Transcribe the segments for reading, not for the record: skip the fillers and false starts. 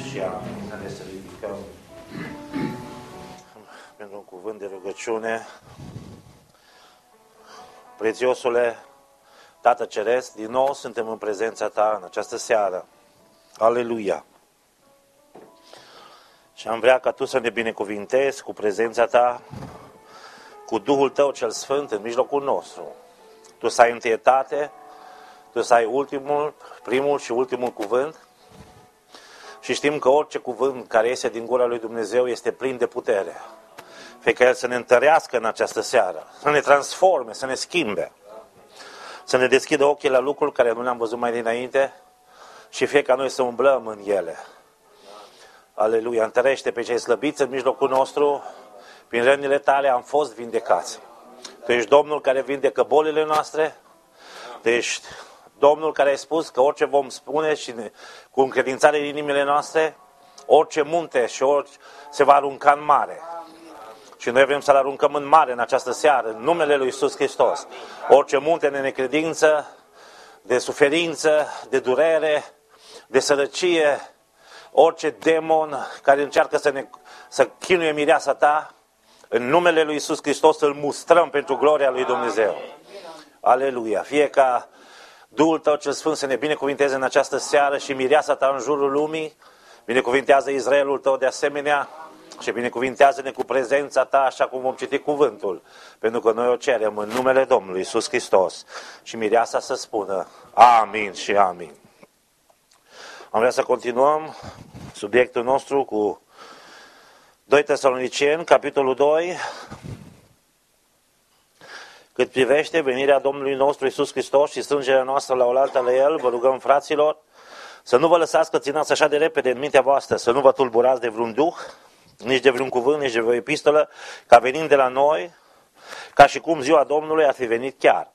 și amin. Haideți să ridicăm pentru un cuvânt de rugăciune. Prețiosule Tată Ceresc, din nou suntem în prezența Ta în această seară. Aleluia! Și am vrea ca Tu să ne binecuvintezi cu prezența Ta, cu Duhul Tău cel Sfânt în mijlocul nostru. Tu să ai întâietate, Tu să ai primul și ultimul cuvânt. Și știm că orice cuvânt care iese din gura lui Dumnezeu este plin de putere. Fie ca El să ne întărească în această seară, să ne transforme, să ne schimbe, să ne deschidă ochii la lucruri care nu le-am văzut mai dinainte și fie ca noi să umblăm în ele. Aleluia! Întărește pe cei slăbiți în mijlocul nostru, prin rănile Tale am fost vindecați. Tu ești Domnul care vindecă bolile noastre, Tu ești Domnul care ai spus că orice vom spune și cu încredințare în inimile noastre, orice munte și orice se va arunca în mare. Și noi vrem să-L aruncăm în mare în această seară, în numele Lui Iisus Hristos. Orice munte de necredință, de suferință, de durere, de sărăcie, orice demon care încearcă să chinuie mireasa Ta, în numele Lui Iisus Hristos îl mustrăm pentru gloria Lui Dumnezeu. Aleluia! Fie ca Duhul Tău cel Sfânt să ne binecuvinteze în această seară și mireasa Ta în jurul lumii, binecuvintează Israelul Tău de asemenea și binecuvintează-ne cu prezența Ta așa cum vom citi cuvântul, pentru că noi o cerem în numele Domnului Iisus Hristos și mireasa să spună amin și amin. Am vrea să continuăm subiectul nostru cu 2 Tesaloniceni, capitolul 2, cât privește venirea Domnului nostru Iisus Hristos și strângerea noastră la oaltă la El, vă rugăm, fraților, să nu vă lăsați căținați așa de repede în mintea voastră, să nu vă tulburați de vreun duh, nici de vreun cuvânt, nici de vreo epistolă, ca venind de la noi, ca și cum ziua Domnului ar fi venit chiar.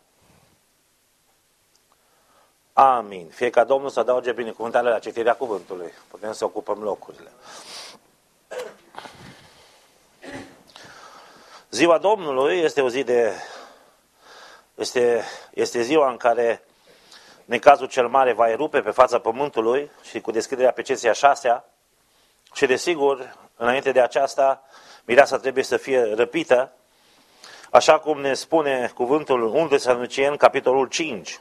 Amin. Fie ca Domnul să adauge binecuvântarea la citirea cuvântului. Putem să ocupăm locurile. Ziua Domnului este o zi este ziua în care necazul cel mare va erupe pe fața pământului și cu deschiderea peceții a 6-a și desigur, înainte de aceasta, mireasa trebuie să fie răpită, așa cum ne spune cuvântul 1 Tesaloniceni, capitolul 5.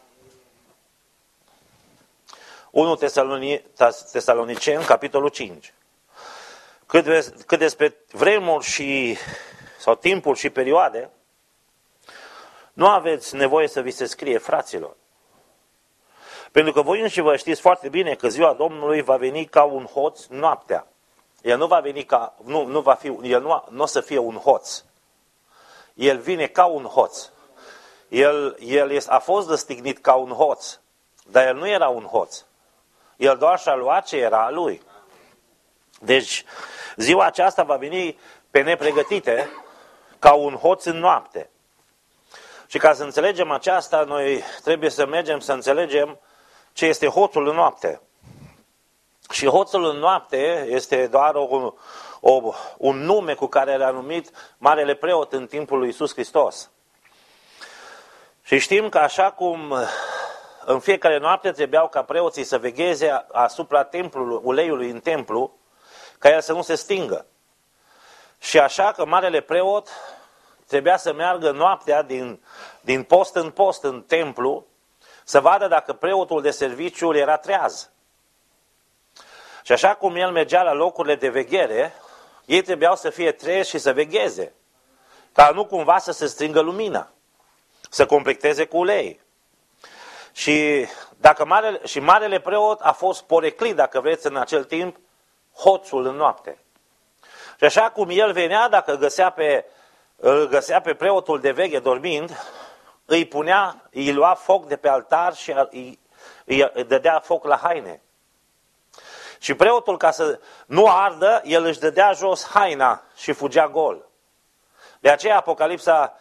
1 Tesaloniceni, capitolul 5. Cât despre vremuri sau timpuri și perioade, nu aveți nevoie să vi se scrie, fraților. Pentru că voi înși vă știți foarte bine că ziua Domnului va veni ca un hoț noaptea. El nu va veni nu o să fie un hoț. El vine ca un hoț. El a fost răstignit ca un hoț, dar el nu era un hoț. El doar și-a luat ce era a lui. Deci, ziua aceasta va veni pe nepregătite, ca un hoț în noapte. Și ca să înțelegem aceasta, noi trebuie să mergem să înțelegem ce este hoțul în noapte. Și hoțul în noapte este doar un nume cu care l-a numit Marele Preot în timpul lui Iisus Hristos. Și știm că așa cum în fiecare noapte trebuiau ca preoții să vegheze asupra templului, uleiului în templu, ca el să nu se stingă. Și așa că Marele Preot trebuia să meargă noaptea din post în post în templu, să vadă dacă preotul de serviciu era treaz. Și așa cum el mergea la locurile de veghere, ei trebuiau să fie treji și să vegheze, ca nu cumva să se stingă lumina, să completeze cu ulei. Și Marele Preot a fost poreclit, dacă vreți, în acel timp, hoțul în noapte. Și așa cum el venea, dacă îl găsea pe preotul de veghe dormind, îi lua foc de pe altar și îi dădea foc la haine. Și preotul, ca să nu ardă, el își dădea jos haina și fugea gol. De aceea Apocalipsa,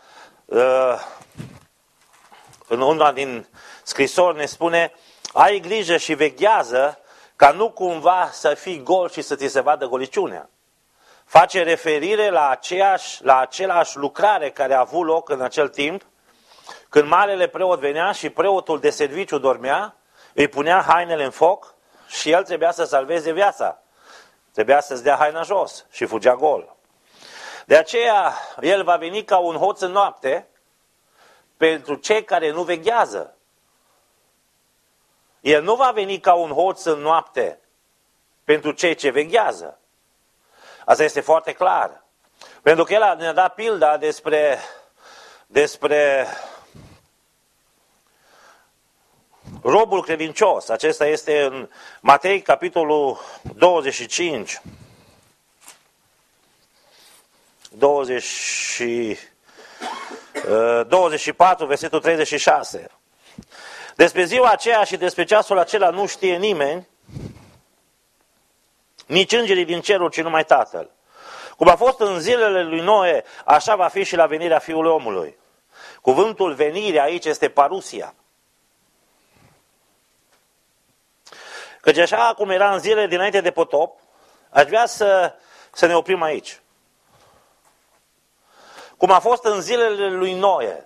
în una din scrisori, ne spune: ai grijă și veghează ca nu cumva să fii gol și să ți se vadă goliciunea. Face referire la același lucrare care a avut loc în acel timp, când Marele Preot venea și preotul de serviciu dormea, îi punea hainele în foc și el trebuia să salveze viața. Trebuia să-ți dea haina jos și fugea gol. De aceea, el va veni ca un hoț în noapte pentru cei care nu veghează. El nu va veni ca un hoț în noapte pentru cei ce veghează. Asta este foarte clar. Pentru că el ne-a dat pilda despre robul credincios. Acesta este în Matei, capitolul 25. 24, versetul 36. Despre ziua aceea și despre ceasul acela nu știe nimeni, nici îngerii din ceruri, ci numai Tatăl. Cum a fost în zilele lui Noe, așa va fi și la venirea Fiului Omului. Cuvântul venire aici este parusia. Căci așa cum era în zilele dinainte de potop, aș vrea să ne oprim aici. Cum a fost în zilele lui Noe,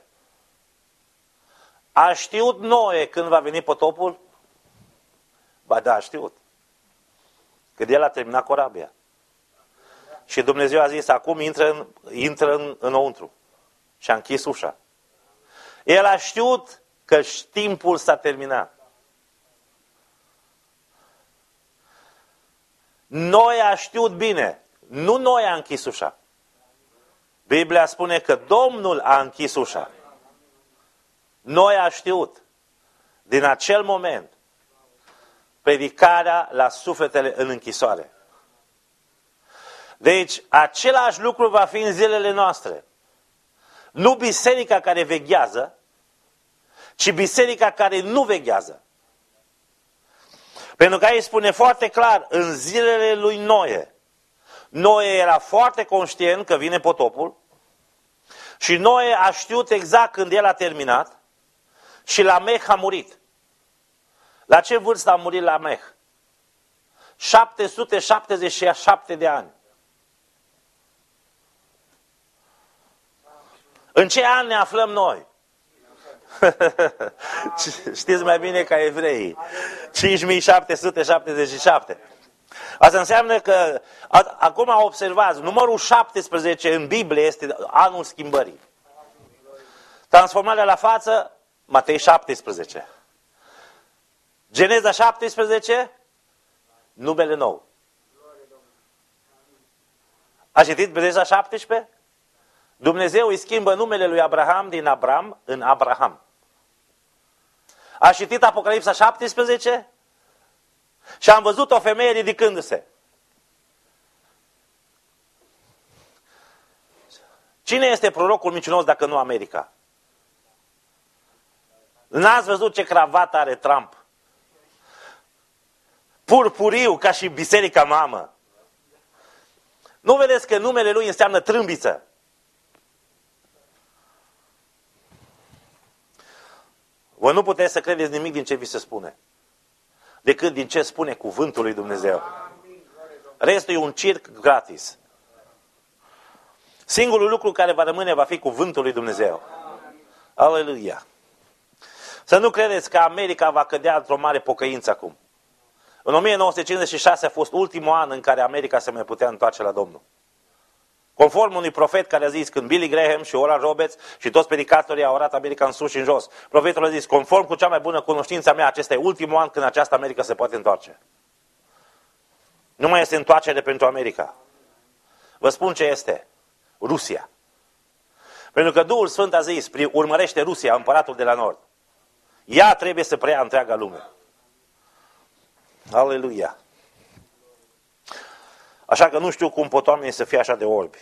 a știut Noe când va veni potopul? Ba da, a știut. Când el a terminat corabia. Și Dumnezeu a zis, acum intră înăuntru. Și a închis ușa. El a știut că timpul s-a terminat. Noe a știut bine. Nu Noe a închis ușa. Biblia spune că Domnul a închis ușa. Noe a știut. Din acel moment, predicarea la sufletele în închisoare. Deci, același lucru va fi în zilele noastre. Nu biserica care veghează, ci biserica care nu veghează. Pentru că aici spune foarte clar, în zilele lui Noe, Noe era foarte conștient că vine potopul și Noe a știut exact când el a terminat și Lamech a murit. La ce vârstă a murit Lamech? 777 de ani. În ce an ne aflăm noi? Știți mai bine ca evreii. 5777. Asta înseamnă că, acum observați, numărul 17 în Biblie este anul schimbării. Transformarea la față, Matei 17. Geneza 17, numele nou. A citit Geneza 17? Dumnezeu îi schimbă numele lui Abraham din Abram în Abraham. A citit Apocalipsa 17? Și am văzut o femeie ridicându-se. Cine este prorocul mincinos dacă nu America? N-ați văzut ce cravată are Trump? Purpuriu, ca și biserica mamă. Nu vedeți că numele lui înseamnă trâmbiță? Voi nu puteți să credeți nimic din ce vi se spune, decât din ce spune cuvântul lui Dumnezeu. Restul e un circ gratis. Singurul lucru care va rămâne va fi cuvântul lui Dumnezeu. Aleluia! Să nu credeți că America va cădea într-o mare pocăință acum. În 1956 a fost ultimul an în care America se mai putea întoarce la Domnul. Conform unui profet care a zis, când Billy Graham și Oral Roberts și toți predicatorii au arat America în sus și în jos, profetul a zis, conform cu cea mai bună cunoștință a mea, acesta e ultimul an când această America se poate întoarce. Nu mai este întoarcere pentru America. Vă spun ce este. Rusia. Pentru că Duhul Sfânt a zis, urmărește Rusia, împăratul de la nord. Ea trebuie să preia întreaga lume. Aleluia! Așa că nu știu cum pot oamenii să fie așa de orbi.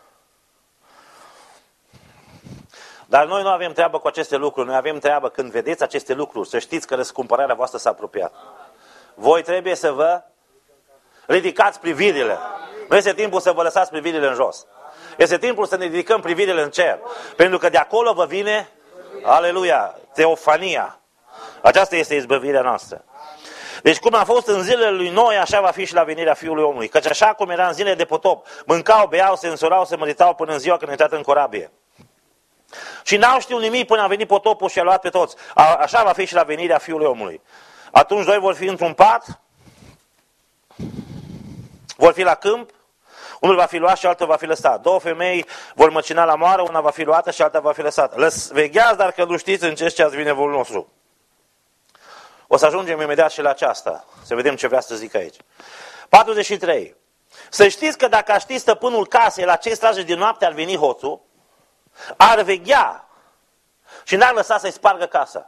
Dar noi nu avem treabă cu aceste lucruri. Noi avem treabă când vedeți aceste lucruri, să știți că răscumpărarea voastră s-a apropiat. Voi trebuie să vă ridicați privirile. Nu este timpul să vă lăsați privirile în jos. Este timpul să ne ridicăm privirile în cer. Pentru că de acolo vă vine, aleluia, teofania. Aceasta este izbăvirea noastră. Deci cum a fost în zilele lui Noe, așa va fi și la venirea Fiului Omului. Căci așa cum era în zilele de potop, mâncau, beau, se însurau, se măritau până în ziua când a intrat în corabie. Și n-au știut nimic până a venit potopul și a luat pe toți. Așa va fi și la venirea Fiului Omului. Atunci doi vor fi într-un pat, vor fi la câmp, unul va fi luat și altul va fi lăsat. 2 femei vor măcina la moară, una va fi luată și alta va fi lăsată. Vegheați, dar că nu știți în ce ceas vine volul nostru. O să ajungem imediat și la aceasta. Să vedem ce vrea să zic aici. 43. Să știți că dacă ar ști stăpânul casei la ce strage din noapte ar veni hoțul, ar veghea și n-ar lăsa să-i spargă casa.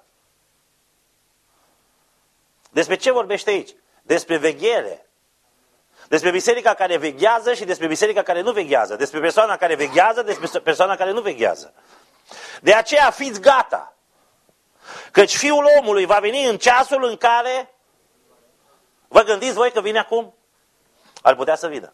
Despre ce vorbește aici? Despre veghere. Despre biserica care veghează și despre biserica care nu veghează. Despre persoana care veghează, despre persoana care nu veghează. De aceea fiți gata. Căci Fiul omului va veni în ceasul în care... Vă gândiți voi că vine acum? Ar putea să vină.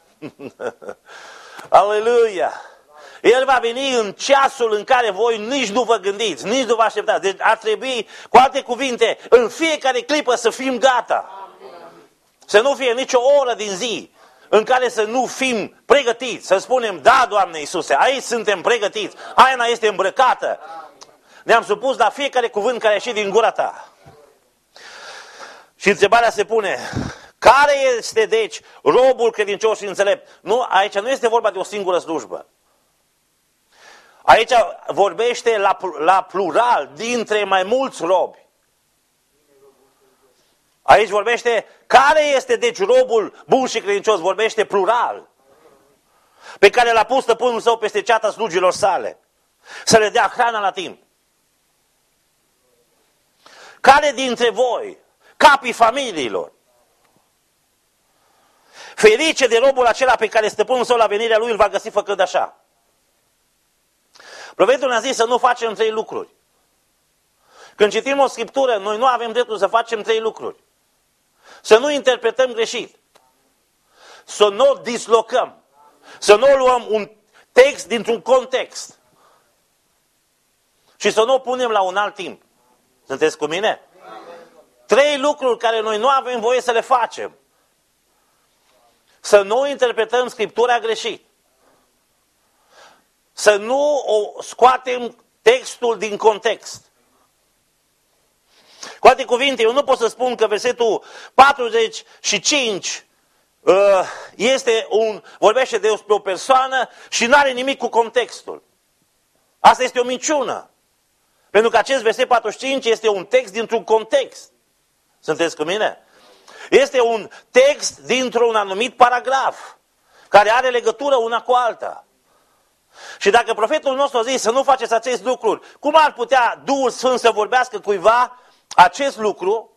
Aleluia! El va veni în ceasul în care voi nici nu vă gândiți, nici nu vă așteptați. Deci ar trebui, cu alte cuvinte, în fiecare clipă să fim gata. Să nu fie nicio oră din zi în care să nu fim pregătiți. Să spunem, da, Doamne Iisuse, aici suntem pregătiți. Haina este îmbrăcată. Ne-am supus la fiecare cuvânt care a ieșit din gura ta. Și întrebarea se pune, care este deci robul credincios și înțelept? Nu, aici nu este vorba de o singură slujbă. Aici vorbește la plural, dintre mai mulți robi. Aici vorbește, care este deci robul bun și credincios? Vorbește plural. Pe care l-a pus stăpânul său peste ceata slugilor sale. Să le dea hrana la timp. Care dintre voi, capii familiilor, ferice de robul acela pe care stăpânul său la venirea lui îl va găsi făcând așa? Profetul ne-a zis să nu facem 3 lucruri. Când citim o scriptură, noi nu avem dreptul să facem 3 lucruri. Să nu interpretăm greșit. Să nu o dislocăm. Să nu luăm un text dintr-un context. Și să nu o punem la un alt timp. Sunteți cu mine? 3 lucruri care noi nu avem voie să le facem. Să nu interpretăm Scriptura greșit. Să nu o scoatem textul din context. Cu alte cuvinte, eu nu pot să spun că versetul 45 vorbește despre o persoană și nu are nimic cu contextul. Asta este o minciună. Pentru că acest verset 45 este un text dintr-un context. Sunteți cu mine? Este un text dintr-un anumit paragraf, care are legătură una cu alta. Și dacă profetul nostru a zis să nu faceți acest lucru, cum ar putea Duhul Sfânt să vorbească cuiva acest lucru?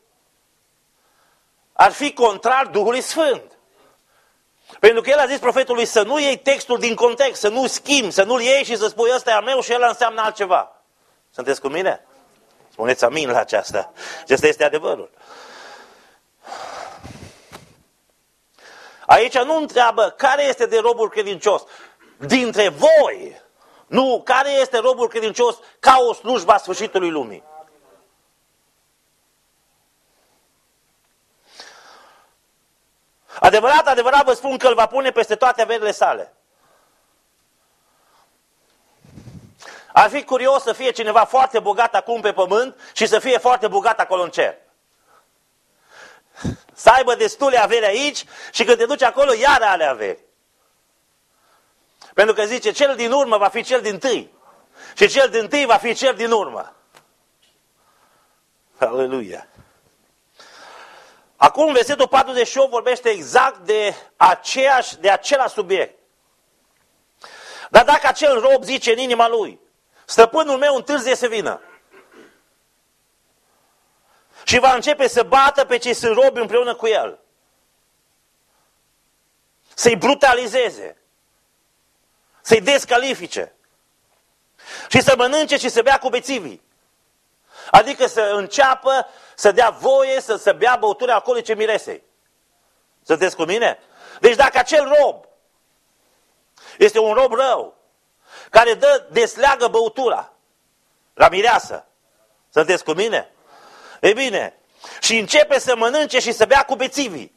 Ar fi contrar Duhului Sfânt. Pentru că el a zis profetului să nu iei textul din context, să nu schimbi, să nu-l iei și să spui ăsta e al meu și el înseamnă altceva. Sunteți cu mine? Spuneți amin la aceasta. Acesta este adevărul. Aici nu întreabă care este de robul credincios dintre voi. Nu, care este robul credincios ca o slujbă a sfârșitului lumii. Adevărat vă spun că îl va pune peste toate averile sale. Ar fi curios să fie cineva foarte bogat acum pe pământ și să fie foarte bogat acolo în cer. Să aibă destule averi aici și când te duci acolo, iar are averi. Pentru că zice, cel din urmă va fi cel din tâi. Și cel din tâi va fi cel din urmă. Aleluia! Acum, versetul 48 vorbește exact de același subiect. Dar dacă acel rob zice în inima lui, stăpânul meu întârzie să vină, și va începe să bată pe cei sunt robi împreună cu el, să-i brutalizeze, să-i descalifice și să mănânce și să bea cu bețivii. Adică să înceapă să dea voie să bea băuturi alcoolice miresei. Sunteți cu mine? Deci dacă acel rob este un rob rău, care desleagă băutura la mireasă, sunteți cu mine? Ei bine, și începe să mănânce și să bea cu bețivii.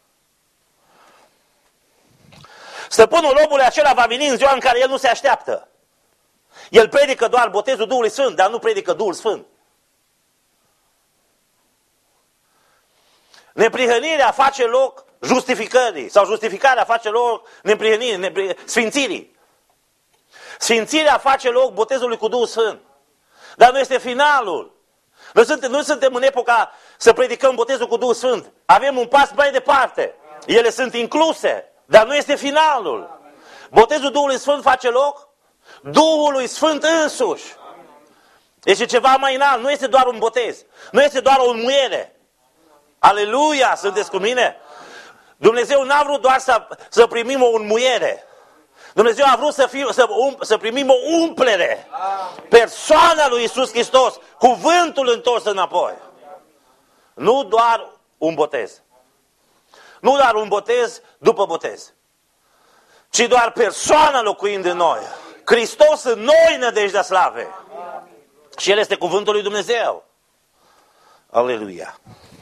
Stăpânul robului acela va veni în ziua în care el nu se așteaptă. El predică doar botezul Duhului Sfânt, dar nu predică Duhul Sfânt. Neprihănirea face loc justificării sau justificarea face loc neprihănirii, sfințirii. Sfințirea face loc botezului cu Duhul Sfânt. Dar nu este finalul. Noi suntem în epoca să predicăm botezul cu Duhul Sfânt. Avem un pas mai departe. Ele sunt incluse, dar nu este finalul. Botezul Duhului Sfânt face loc Duhului Sfânt însuși. Este ceva mai înalt, nu este doar un botez. Nu este doar o înmuiere. Aleluia, sunteți cu mine? Dumnezeu n-a vrut doar să primim o înmuiere. Dumnezeu a vrut să primim o umplere. Persoana lui Iisus Hristos, cuvântul întors înapoi. Nu doar un botez. Nu doar un botez după botez. Ci doar persoana locuind în noi. Hristos în noi, nădejdea slavei. Și El este cuvântul lui Dumnezeu. Aleluia.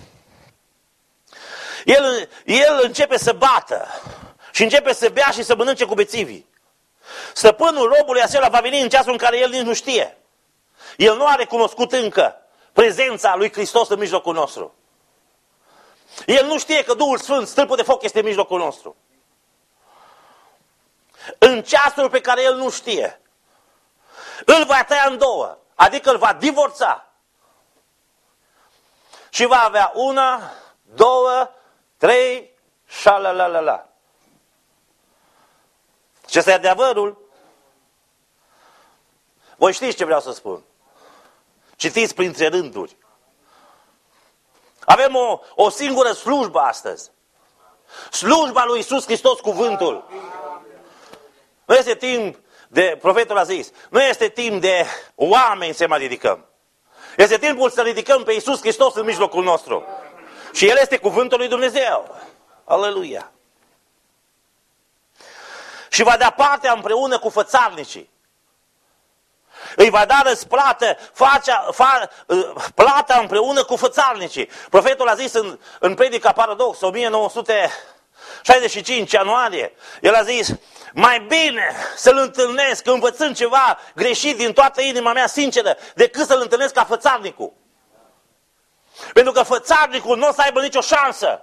El începe să bată și începe să bea și să mănânce cu bețivii. Stăpânul robului acela va veni în ceasul în care el nici nu știe. El nu a recunoscut încă prezența lui Hristos în mijlocul nostru. El nu știe că Duhul Sfânt, stâlpul de foc, este în mijlocul nostru. În ceasul pe care el nu știe, îl va tăia în două, adică îl va divorța. Și va avea 1, 2, 3, șalalala. Și ăsta e adevărul. Voi știți ce vreau să spun. Citiți printre rânduri. Avem o singură slujbă astăzi. Slujba lui Iisus Hristos, cuvântul. Nu este timp de, profetul a zis, nu este timp de oameni să mai ridicăm. Este timpul să ridicăm pe Iisus Hristos în mijlocul nostru. Și El este cuvântul lui Dumnezeu. Aleluia. Și va da partea împreună cu fățarnicii. Îi va da răsplată, plata împreună cu fățarnicii. Profetul a zis în Predica Paradox, 1965 ianuarie, el a zis, mai bine să-l întâlnesc învățând ceva greșit din toată inima mea sinceră, decât să-l întâlnesc ca fățarnicul. Pentru că fățarnicul nu o să aibă nicio șansă.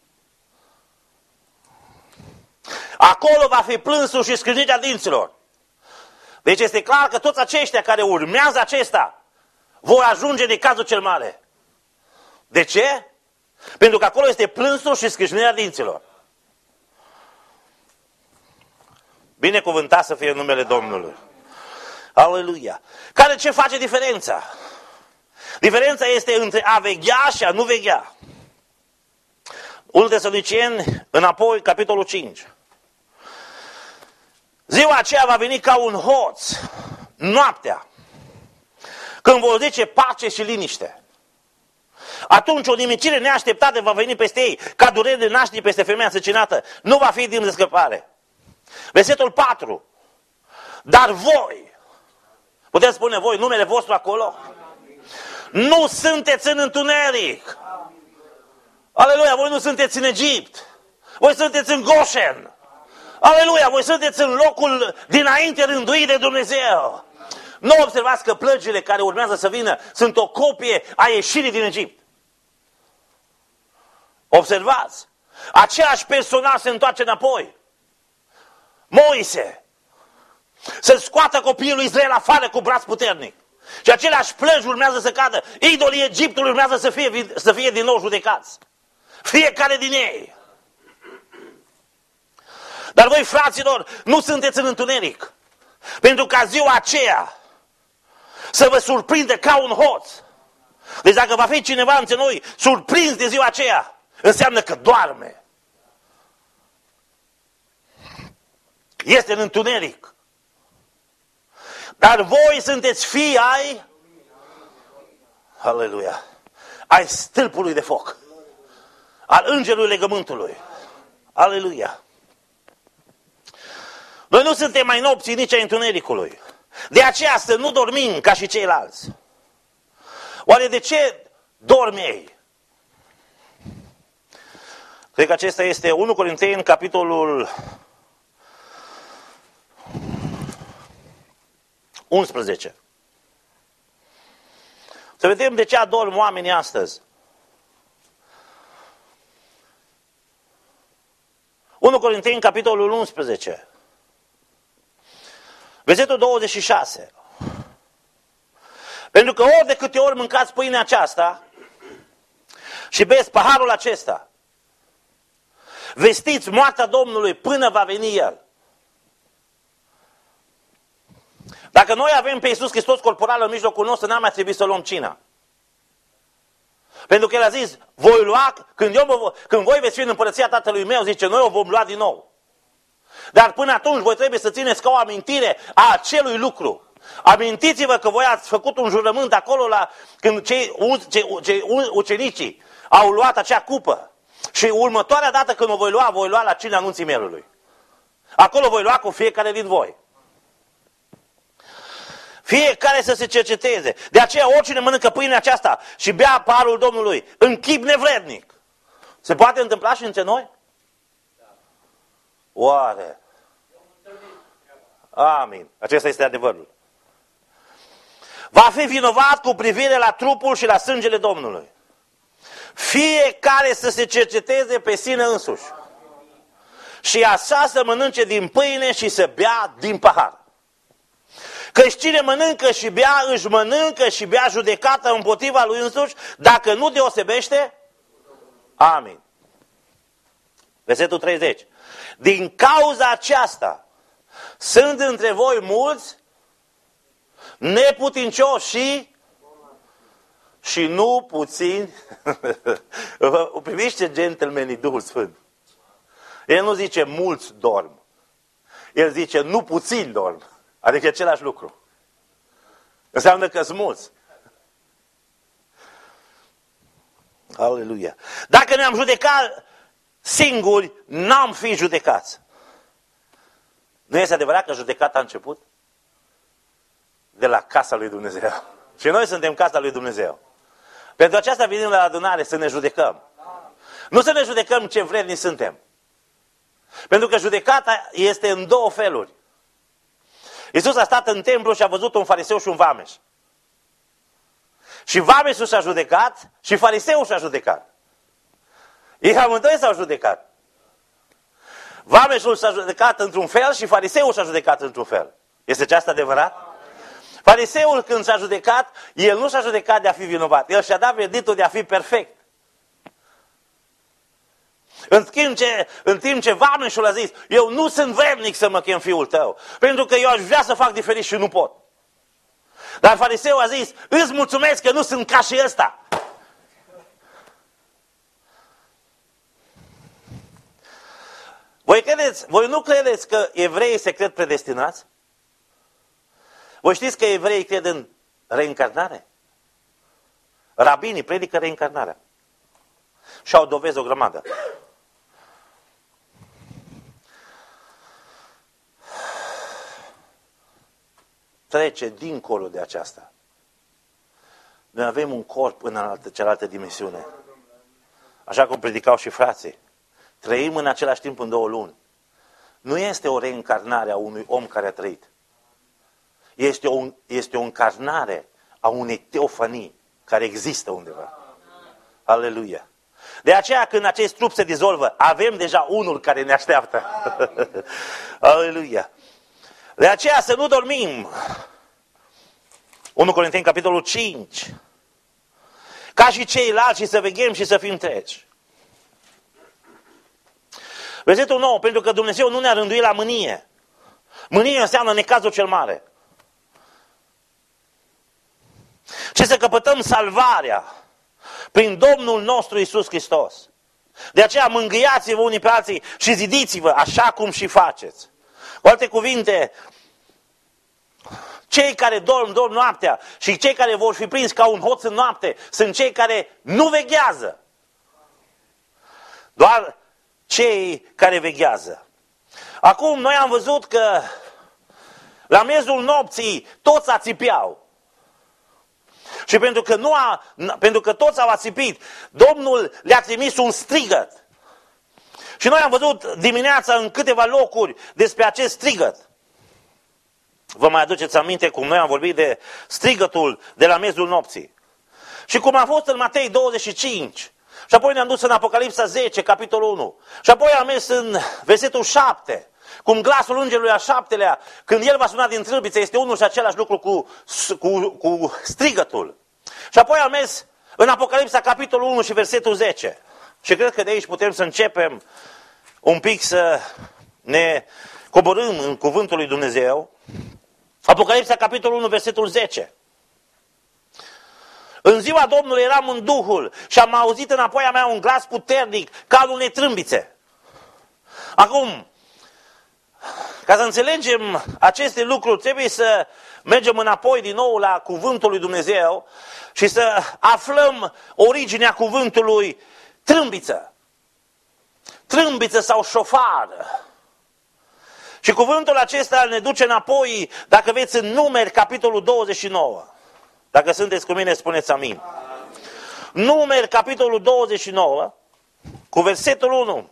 Acolo va fi plânsul și scrâșnirea dinților. Deci este clar că toți aceștia care urmează acesta vor ajunge de cazul cel mare. De ce? Pentru că acolo este plânsul și scrâșnirea dinților. Binecuvântat să fie numele Domnului. Aleluia. Care ce face diferența? Diferența este între a veghea și a nu veghea. 1 Tesaloniceni, înapoi, capitolul 5. Ziua aceea va veni ca un hoț, noaptea, când vor zice pace și liniște. Atunci o nimicire neașteptată va veni peste ei, ca durere de naștere peste femeia însăcinată. Nu va fi timp de scăpare. Versetul 4. Dar voi, puteți spune voi numele vostru acolo? Nu sunteți în întuneric. Aleluia, voi nu sunteți în Egipt. Voi sunteți în Goșen. Aleluia, voi sunteți în locul dinainte rânduit de Dumnezeu. Nu observați că plăgile care urmează să vină sunt o copie a ieșirii din Egipt. Observați, aceeași personaj se întoarce înapoi. Moise să scoată copiii lui Israel afară cu braț puternic. Și aceleași plăgi urmează să cadă. Idolii Egiptului urmează să fie din nou judecați. Fiecare din ei. Dar voi, fraților, nu sunteți în întuneric. Pentru ca ziua aceea să vă surprinde ca un hoț. Deci dacă va fi cineva între noi surprins de ziua aceea, înseamnă că doarme. Este în întuneric. Dar voi sunteți fii ai, aleluia, ai stâlpului de foc, al îngerului legământului. Aleluia. Noi nu suntem mai nopții nici ai întunericului. De aceea să nu dormim ca și ceilalți. Oare de ce dormi ei? Cred că acesta este 1 Corinteni, capitolul 11. Să vedem de ce adorm oamenii astăzi. 1 Corinteni, capitolul 11, versetul 26. Pentru că ori de câte ori mâncați pâinea aceasta și beți paharul acesta, vestiți moartea Domnului până va veni El. Dacă noi avem pe Iisus Hristos corporal în mijlocul nostru, n-am mai trebuit să luăm cina. Pentru că El a zis, voi lua, când voi veți fi în împărăția Tatălui meu, zice, noi o vom lua din nou. Dar până atunci voi trebuie să țineți ca o amintire a acelui lucru. Amintiți-vă că voi ați făcut un jurământ acolo când cei ucenicii au luat acea cupă. Și următoarea dată când o voi lua la cina anunții mielului. Acolo voi lua cu fiecare din voi. Fiecare să se cerceteze. De aceea oricine mănâncă pâinea aceasta și bea paharul Domnului în chip nevrednic. Se poate întâmpla și între noi? Oare? Amin. Acesta este adevărul. Va fi vinovat cu privire la trupul și la sângele Domnului. Fiecare să se cerceteze pe sine însuși. Și așa să mănânce din pâine și să bea din pahar. Căci cine mănâncă și bea, își mănâncă și bea judecată împotriva lui însuși, dacă nu deosebește. Amin. Versetul 30. Din cauza aceasta sunt între voi mulți neputincioși și nu puțini. Priviți ce gentleman-i Duhul Sfânt. El nu zice mulți dorm. El zice nu puțini dorm. Adică același lucru. Înseamnă că sunt mulți. Aleluia. Dacă ne-am judecat singuri, n-am fi judecați. Nu este adevărat că judecata a început? De la casa lui Dumnezeu. Și noi suntem casa lui Dumnezeu. Pentru aceasta venim la adunare să ne judecăm. Nu să ne judecăm ce vrednici suntem. Pentru că judecata este în două feluri. Iisus a stat în templu și a văzut un fariseu și un vameș. Și vameșul și-a judecat și fariseul și-a judecat. Ei amândoi s-au judecat. Vameșul s-a judecat într-un fel și fariseul s-a judecat într-un fel. Este aceasta adevărat? Fariseul când s-a judecat, el nu s-a judecat de a fi vinovat. El și-a dat verdictul de a fi perfect. În timp ce vameșul a zis, eu nu sunt vrednic să mă chem fiul tău, pentru că eu aș vrea să fac diferit și nu pot. Dar fariseul a zis, îți mulțumesc că nu sunt ca și ăsta. Voi nu credeți că evreii se cred predestinați? Voi știți că evreii cred în reîncarnare? Rabinii predică reîncarnarea. Și au dovezi o grămadă. Trece dincolo de aceasta. Noi avem un corp în cealaltă dimensiune. Așa cum predicau și frații. Trăim în același timp în 2 luni. Nu este o reîncarnare a unui om care a trăit. Este o încarnare a unei teofanii care există undeva. Aleluia! De aceea când acest trup se dizolvă, avem deja unul care ne așteaptă. Aleluia! De aceea să nu dormim. 1 Corinteni, capitolul 5. Ca și ceilalți și să veghem și să fim treci. Versetul 9. Pentru că Dumnezeu nu ne-a rânduit la mânie. Mânie înseamnă necazul cel mare. Și să căpătăm salvarea prin Domnul nostru Iisus Hristos. De aceea mângâiați-vă unii pe alții și zidiți-vă așa cum și faceți. Cu alte cuvinte, cei care dorm noaptea și cei care vor fi prinși ca un hoț în noapte sunt cei care nu veghează. Doar cei care veghează. Acum noi am văzut că la miezul nopții toți ațipeau. Și pentru că toți au ațipit, Domnul le-a trimis un strigăt. Și noi am văzut dimineața în câteva locuri despre acest strigăt. Vă mai aduceți aminte cum noi am vorbit de strigătul de la miezul nopții. Și cum a fost în Matei 25, Și apoi ne-am dus în Apocalipsa 10, capitolul 1. Și apoi am mers în versetul 7. Cum glasul îngerului al 7-lea, când el va suna din trâmbiță, este unul și același lucru cu strigătul. Și apoi am mers în Apocalipsa, capitolul 1 și versetul 10. Și cred că de aici putem să începem un pic să ne coborâm în cuvântul lui Dumnezeu. Apocalipsa, capitolul 1, versetul 10. În ziua Domnului eram în Duhul și am auzit înapoi a mea un glas puternic ca al unei trâmbițe. Acum, ca să înțelegem aceste lucruri, trebuie să mergem înapoi din nou la cuvântul lui Dumnezeu și să aflăm originea cuvântului trâmbiță. Trâmbiță sau șofar. Și cuvântul acesta ne duce înapoi, dacă veți, în Numeri, capitolul 29. Dacă sunteți cu mine, spuneți amin. Numeri, capitolul 29, cu versetul 1.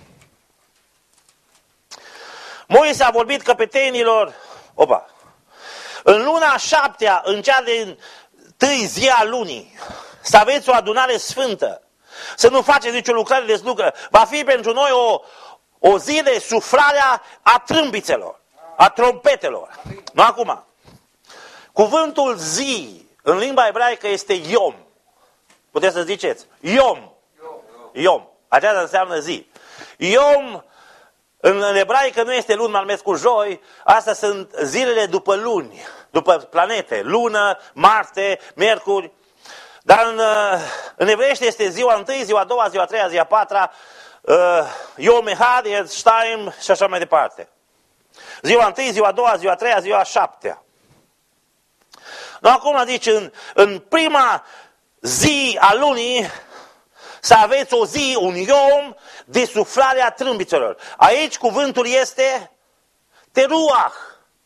Moise a vorbit căpetenilor, în luna a 7-a, în cea de tâi zi a lunii, să aveți o adunare sfântă, să nu faceți nicio lucrare de slugă. Va fi pentru noi o zi de suflarea a trâmbițelor, a trompetelor. Nu acum. Cuvântul zi în limba ebraică este Yom. Puteți să ziceți? Yom. Yom. Aceasta înseamnă zi. Yom în ebraică nu este luni, marți cu joi. Astea sunt zilele după luni, după planete. Lună, Marte, Miercuri. Dar în evreiește este ziua 1, ziua 2, ziua 3, ziua 4, Yom Ehad, Yom Shtaim și așa mai departe. Ziua 1, ziua 2, ziua 3, ziua 7. No, acum zice, în prima zi a lunii, să aveți o zi, un Yom de suflare a trâmbițelor. Aici cuvântul este teruach.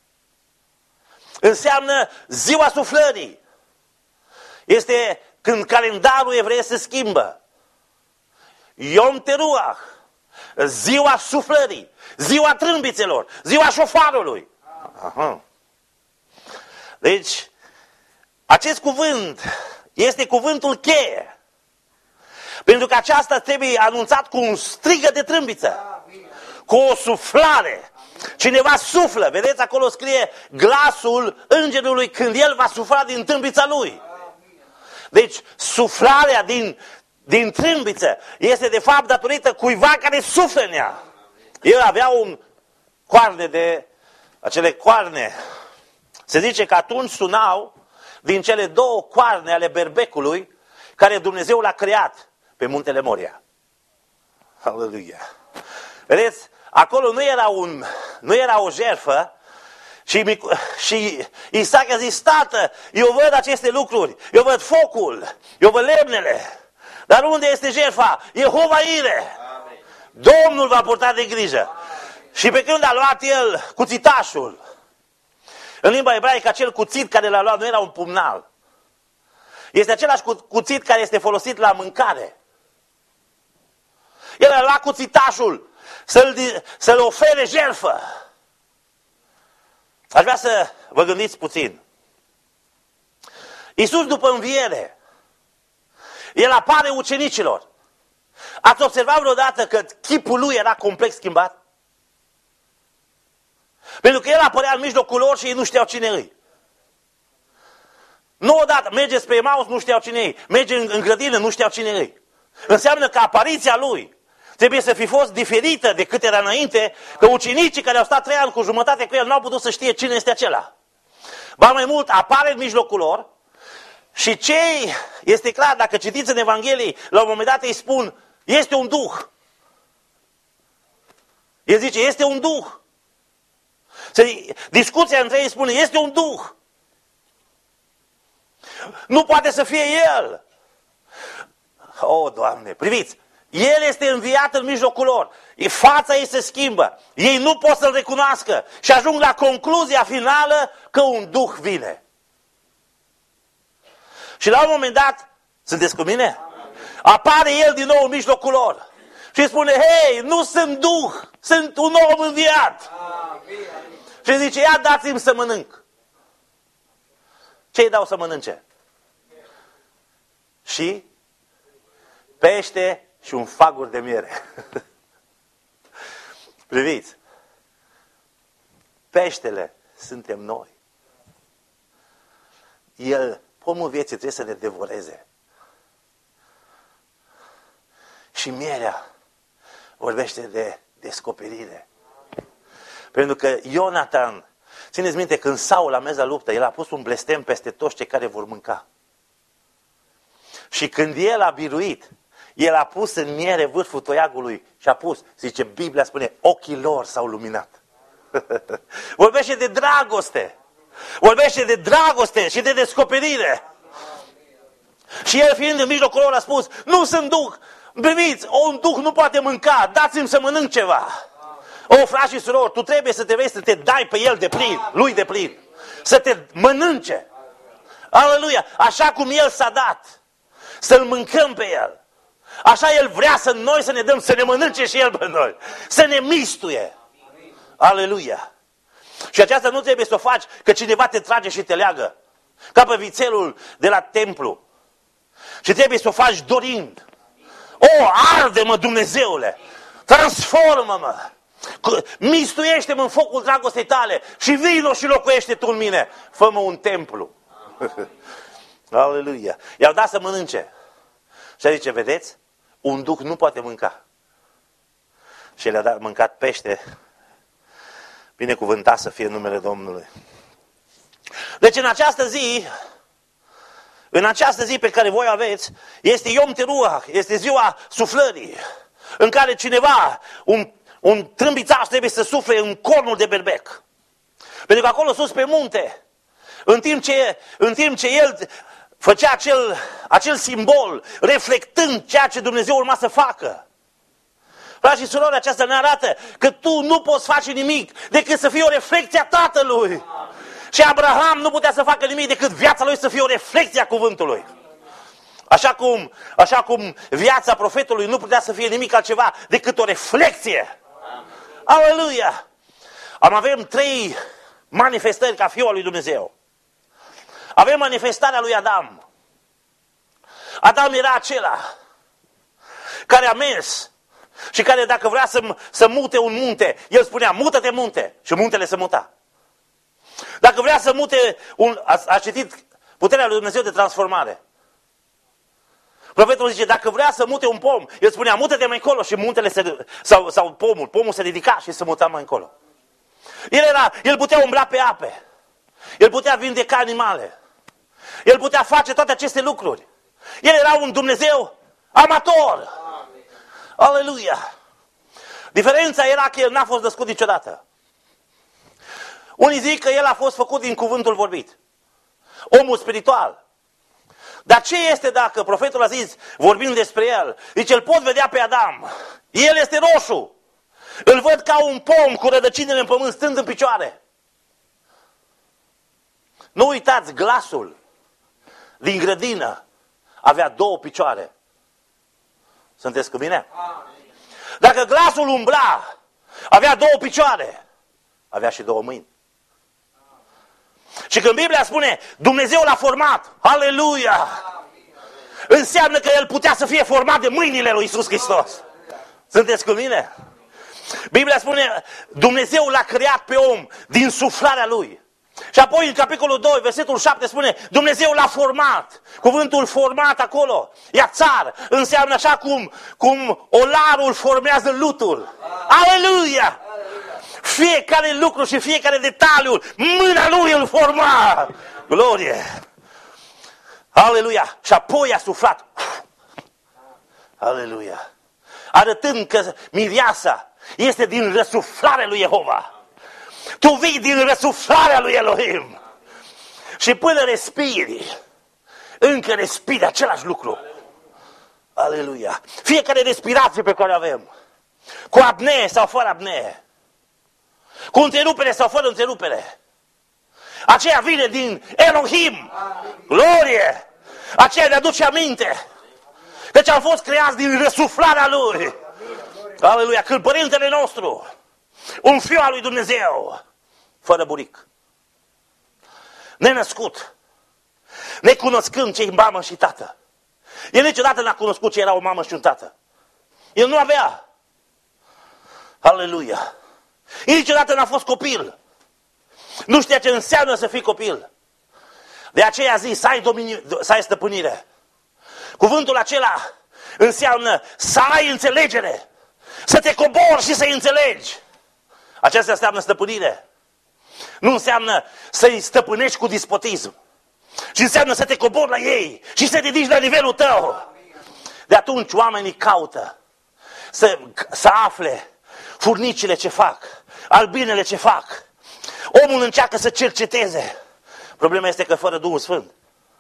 Înseamnă ziua suflării. Este când calendarul evrei se schimbă. Yom teruach. Ziua suflării. Ziua trâmbițelor. Ziua șofarului. Aha. Deci, acest cuvânt este cuvântul cheie. Pentru că aceasta trebuie anunțat cu un strigăt de trâmbiță. Cu o suflare. Cineva suflă. Vedeți, acolo scrie glasul îngerului când el va sufla din trâmbița lui. Deci, suflarea din trâmbiță este de fapt datorită cuiva care suflă în ea. El avea un coarne acele coarne. Se zice că atunci sunau din cele două coarne ale berbecului care Dumnezeu l-a creat pe muntele Moria. Aleluia! Vedeți? Acolo nu era o jertfă și Isaac a zis, tată, eu văd aceste lucruri, eu văd focul, eu văd lemnele, dar unde este jertfa? Jehova Ire! Domnul va purta de grijă. Și pe când a luat el cuțitașul, în limba ebraică, acel cuțit care l-a luat nu era un pumnal. Este același cuțit care este folosit la mâncare. El a luat cuțitașul să-l ofere jertfă. Aș vrea să vă gândiți puțin. Iisus după înviere, el apare ucenicilor. Ați observat vreodată că chipul lui era complet schimbat? Pentru că el apărea în mijlocul lor și ei nu știau cine îi. Nu odată, merge spre Emaus, nu știau cine îi. Merge în grădină, nu știau cine îi. Înseamnă că apariția lui trebuie să fi fost diferită decât era înainte, că ucenicii care au stat 3 ani cu jumătate cu el n-au putut să știe cine este acela. Ba mai mult, apare în mijlocul lor și este clar, dacă citiți în Evanghelii, la un moment dat îi spun, este un duh. El zice, este un duh. Discuția între ei spune, este un duh. Nu poate să fie el. O, Doamne, priviți, el este înviat în mijlocul lor. Fața ei se schimbă. Ei nu pot să-l recunoască și ajung la concluzia finală că un duh vine. Și la un moment dat, sunteți cu mine? Apare el din nou în mijlocul lor și spune, hei, nu sunt duh, sunt un om înviat. Și zice, ia dați-mi să mănânc. Ce îi dau să mănânce? Și pește și un fagur de miere. Priviți, peștele suntem noi. Pomul vieții trebuie să ne devoreze. Și mierea vorbește de descoperire. Pentru că Ionatan, țineți minte, când Saul a mers la luptă, el a pus un blestem peste toți cei care vor mânca. Și când el a biruit, el a pus în miere vârful toiagului și a pus, zice, Biblia spune, ochii lor s-au luminat. Vorbește de dragoste. Vorbește de dragoste și de descoperire. Și el fiind în mijlocul lor a spus, nu sunt duh, priviți, un duh nu poate mânca, dați-mi să mănânc ceva. O, frați și surori, tu trebuie să te vezi să te dai pe el de plin, lui de plin. Să te mănânce. Aleluia! Așa cum el s-a dat, să-l mâncăm pe el. Așa el vrea să noi să ne dăm, să ne mănânce și el pe noi. Să ne mistuie. Aleluia! Și aceasta nu trebuie să o faci că cineva te trage și te leagă. Ca pe vițelul de la templu. Și trebuie să o faci dorind. O, arde-mă, Dumnezeule! Transformă-mă! Mistuiește-mă în focul dragostei tale și vino și locuiește tu în mine. Fă-mă un templu. Aleluia! I-au dat să mănânce. Și zice, vedeți? Un duh nu poate mânca. Și le-a dat mâncat pește. Binecuvântat să fie numele Domnului. Deci în această zi pe care voi aveți, este Yom Teruah, este ziua suflării, în care cineva, un trâmbițaș trebuie să sufle în cornul de berbec. Pentru că acolo sus pe munte, în timp ce el făcea acel simbol, reflectând ceea ce Dumnezeu urma să facă. Frați și surori, aceasta ne arată că tu nu poți face nimic decât să fie o reflecție a Tatălui. Și Abraham nu putea să facă nimic decât viața lui să fie o reflecție a cuvântului. Așa cum viața profetului nu putea să fie nimic altceva decât o reflecție. Aleluia! Avem 3 manifestări ca fiul al lui Dumnezeu. Avem manifestarea lui Adam. Adam era acela care a mers și care dacă vrea să mute un munte, el spunea, mută-te munte, și muntele se muta. Dacă vrea să mute, a citit puterea lui Dumnezeu de transformare. Profetul zice, dacă vrea să mute un pom, el spunea, mută-te mai încolo, și muntele sau pomul se ridica și se muta mai încolo. El putea umbla pe ape, el putea vindeca animale, el putea face toate aceste lucruri. El era un Dumnezeu amator. Aleluia! Diferența era că el n-a fost născut niciodată. Unii zic că el a fost făcut din cuvântul vorbit. Omul spiritual. Dar ce este dacă profetul a zis, vorbind despre el, zice, îl pot vedea pe Adam. El este roșu. Îl văd ca un pom cu rădăcinile în pământ, stând în picioare. Nu uitați, glasul din grădină avea 2 picioare. Sunteți cu mine? Dacă glasul umbla, avea 2 picioare, avea și 2 mâini. Și când Biblia spune, Dumnezeu l-a format, aleluia, înseamnă că el putea să fie format de mâinile lui Iisus Hristos. Sunteți cu mine? Biblia spune, Dumnezeu l-a creat pe om din suflarea lui. Și apoi în capitolul 2, versetul 7 spune, Dumnezeu l-a format. Cuvântul format acolo, iațar, înseamnă așa cum olarul formează lutul. Aleluia! Fiecare lucru și fiecare detaliu, mâna lui îl forma. Glorie! Aleluia! Și apoi a suflat. Aleluia! Arătând că mireasa este din răsuflarea lui Jehova. Tu vii din răsuflarea lui Elohim. Și până respiri, încă respiri același lucru. Aleluia! Fiecare respirație pe care o avem, cu apnee sau fără apnee, cu întrerupere sau fără întrerupere, aceea vine din Elohim. Glorie! Aceea ne aduce aminte. Deci am fost creați din răsuflarea lui. Aleluia! Când părintele nostru, un fiu al lui Dumnezeu, fără buric, nenăscut, necunoscând ce-i mamă și tată, El niciodată n-a cunoscut ce era o mamă și un tată. El nu avea. Aleluia. El niciodată n-a fost copil. Nu știa ce înseamnă să fii copil. De aceea a zis, să ai stăpânire. Cuvântul acela înseamnă să ai înțelegere. Să te cobori și să-i înțelegi. Aceasta înseamnă stăpânire. Nu înseamnă să-i stăpânești cu despotism. Și înseamnă să te cobori la ei și să te ridici la nivelul tău. De atunci oamenii caută să afle furnicile ce fac, albinele ce fac. Omul încearcă să cerceteze. Problema este că fără Duhul Sfânt.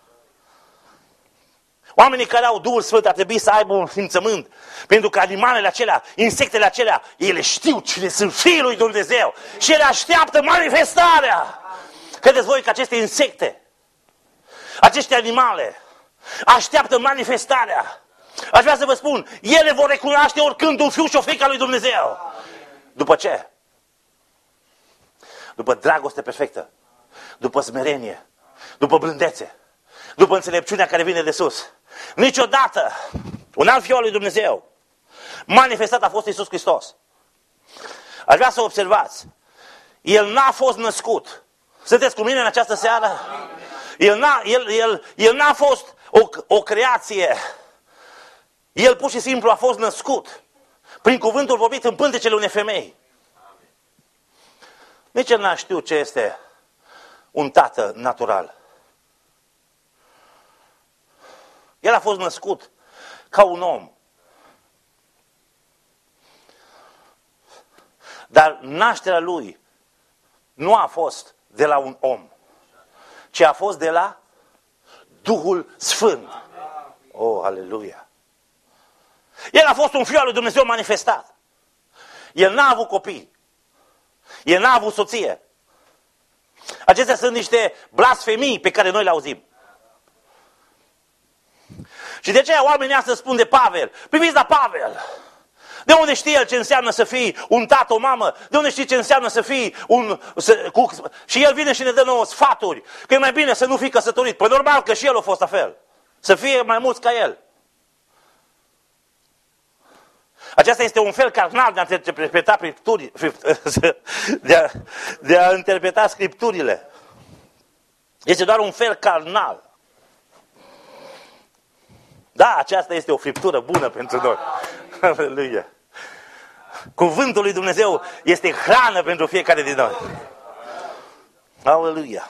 Oamenii care au Duhul Sfânt ar trebui să aibă un simțământ. Pentru că animalele acelea, insectele acelea, ele știu cine sunt Fiul lui Dumnezeu. Și ele așteaptă manifestarea. Credeți voi că aceste insecte, aceste animale, așteaptă manifestarea? Aș vrea să vă spun, ele vor recunoaște oricând un fiu și o fiică a lui Dumnezeu. După ce? După dragoste perfectă, după smerenie, după blândețe, după înțelepciunea care vine de sus. Niciodată un alt fiu al lui Dumnezeu manifestat a fost Iisus Hristos. Aș vrea să observați, El n-a fost născut. Sunteți cu mine în această seară? El n-a fost o creație. El pur și simplu a fost născut prin cuvântul vorbit în pântecele unei femei. Nici el n-a știut ce este un tată natural. El a fost născut ca un om. Dar nașterea lui nu a fost de la un om, ci a fost de la Duhul Sfânt. Oh, aleluia! El a fost un fiu al lui Dumnezeu manifestat. El n-a avut copii. El n-a avut soție. Acestea sunt niște blasfemii pe care noi le auzim. Și de aceea oamenii astăzi spun de Pavel. Priviți la Pavel. De unde știe el ce înseamnă să fii un tată, o mamă? De unde știe ce înseamnă să fii și el vine și ne dă nouă sfaturi. Că e mai bine să nu fii căsătorit. Păi normal că și el a fost la fel. Să fie mai mulți ca el. Aceasta este un fel carnal de a interpreta de a interpreta Scripturile. Este doar un fel carnal. Da, aceasta este o friptură bună pentru noi. Aleluia. Cuvântul lui Dumnezeu este hrană pentru fiecare din noi. Aleluia.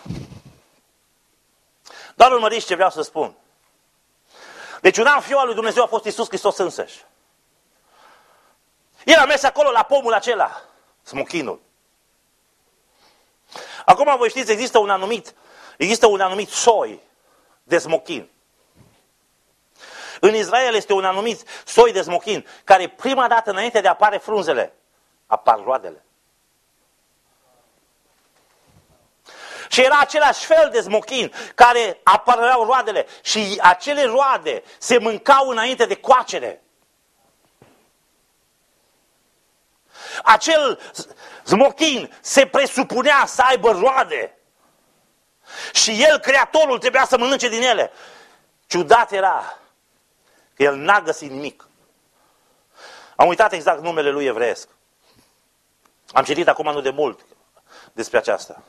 Doar urmăriți ce vreau să spun. Deci un alt fiu al lui Dumnezeu a fost Iisus Hristos însăși. El a mers acolo la pomul acela, smochinul. Acum voi știți, există un anumit soi de smochin. În Israel este un anumit soi de smochin, care prima dată înainte de a apare frunzele, apar roadele. Și era același fel de smochin care apăreau roadele și acele roade se mâncau înainte de coacere. Acel smochin se presupunea să aibă roade. Și el, Creatorul, trebuia să mănânce din ele. Ciudat era că el n-a găsit nimic. Am uitat exact numele lui evreiesc. Am citit acum nu de mult despre aceasta.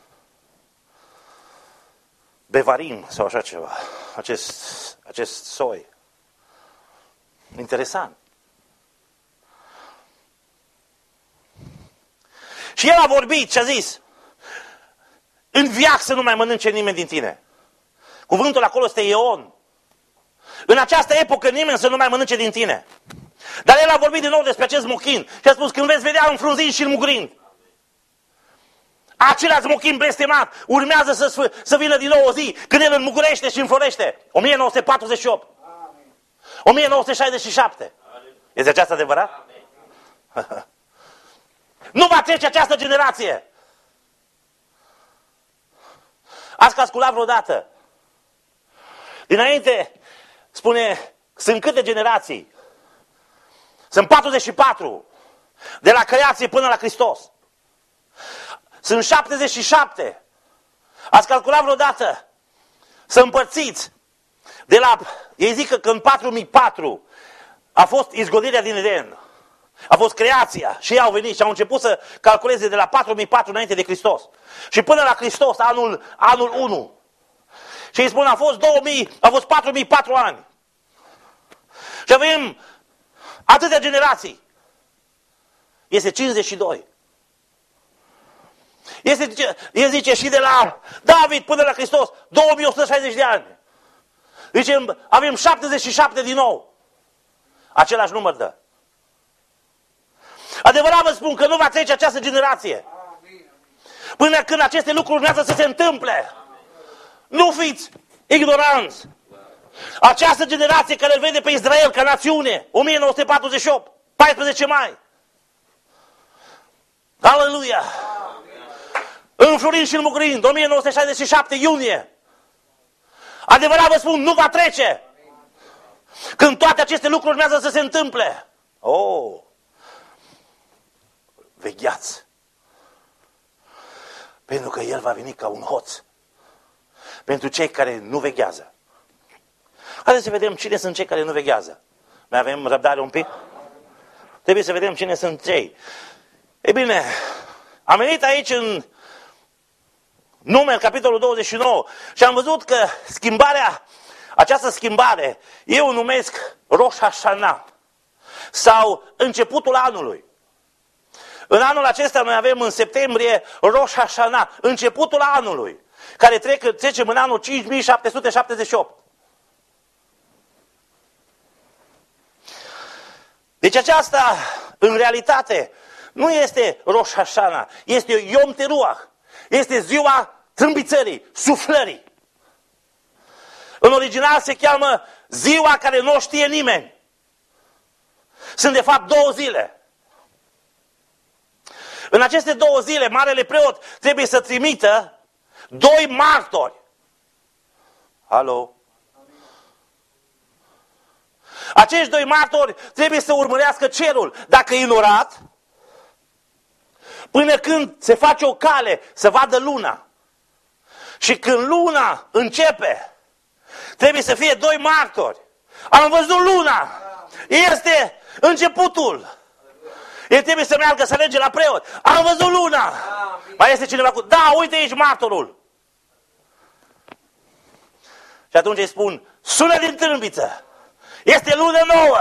Bevarim sau așa ceva. Acest soi. Interesant. Și el a vorbit și a zis, în viață să nu mai mănânce nimeni din tine. Cuvântul acolo este eon. În această epocă nimeni să nu mai mănânce din tine. Dar el a vorbit din nou despre acest smochin și a spus, când veți vedea înfrunzind și înmugrind, același smochin blestemat urmează să vină din nou o zi când el înmugurește și înflorește. 1948. 1967. Este aceasta adevărat? Nu va trece această generație. Ați calculat vreodată? Dinainte, spune, sunt câte generații? Sunt 44. De la creație până la Hristos. Sunt 77. Ați calculat vreodată? Să împărțiți Ei zic că în 4004 a fost izgonirea din Eden. A fost creația și ei au venit și au început să calculeze de la 4004 înainte de Hristos. Și până la Hristos, anul 1. Și îi spun, a fost 4004 ani. Și avem atâtea generații. Este 52. El zice și de la David până la Hristos, 2160 de ani. Zice, avem 77 din nou. Același număr dă. Adevărat vă spun că nu va trece această generație până când aceste lucruri urmează să se întâmple. Nu fiți ignoranți. Această generație care îl vede pe Israel ca națiune, 1948, 14 mai. Aleluia! Înflorind și înmugrind, 1967, iunie. Adevărat vă spun, nu va trece. Când toate aceste lucruri urmează să se întâmple. Oh! Vegheați. Pentru că El va veni ca un hoț. Pentru cei care nu veghează. Haideți să vedem cine sunt cei care nu veghează. Mai avem răbdare un pic? Trebuie să vedem cine sunt cei. Ei bine, am venit aici în Numeri, capitolul 29, și am văzut că această schimbare, eu o numesc Rosh Hashanah, sau începutul anului. În anul acesta noi avem în septembrie Rosh Hashanah, începutul anului, care trecem în anul 5778. Deci aceasta, în realitate, nu este Rosh Hashanah, este Yom Teruah, este ziua trâmbițării, suflării. În original se cheamă ziua care nu știe nimeni. Sunt de fapt 2 zile. În aceste 2 zile, marele preot trebuie să trimită 2 martori. Alo? Acești 2 martori trebuie să urmărească cerul. Dacă e inorat, până când se face o cale să vadă luna. Și când luna începe, trebuie să fie 2 martori. Am văzut luna. Este începutul. El trebuie să meargă să lege la preot. Am văzut luna. Mai este cineva cu... Da, uite aici martorul. Și atunci îi spun, sună din trâmbiță. Este lună nouă.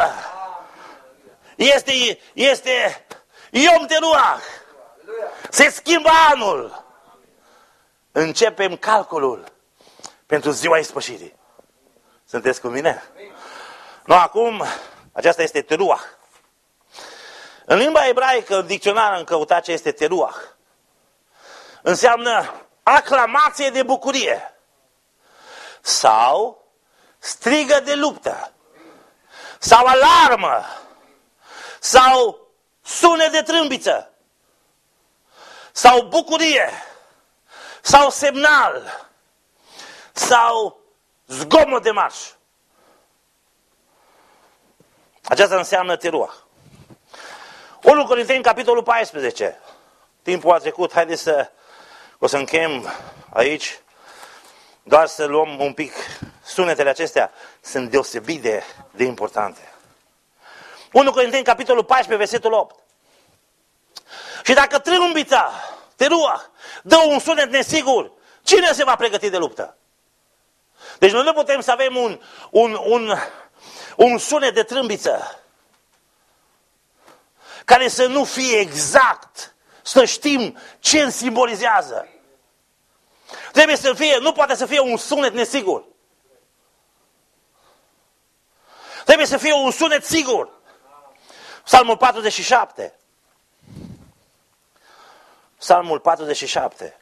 Este Yom Teruah. Se schimbă anul. Începem calculul pentru ziua ispășirii. Sunteți cu mine? Nu, acum, aceasta este Teruah. În limba ebraică, în dicționar am căutat ce este Teruah. Înseamnă aclamație de bucurie. Sau strigă de luptă. Sau alarmă. Sau sunet de trâmbiță. Sau bucurie. Sau semnal. Sau zgomot de marș. Aceasta înseamnă Teruah. 1 Corinteni, capitolul 14. Timpul a trecut, haideți o să încheiem aici. Doar să luăm un pic sunetele acestea. Sunt deosebit de importante. 1 Corinteni, capitolul 14, versetul 8. Și dacă trâmbița, Teruah, dă un sunet nesigur, cine se va pregăti de luptă? Deci noi nu putem să avem un sunet de trâmbiță care să nu fie exact, să știm ce îl simbolizează. Trebuie să fie, nu poate să fie un sunet nesigur. Trebuie să fie un sunet sigur. Psalmul 47. Psalmul 47.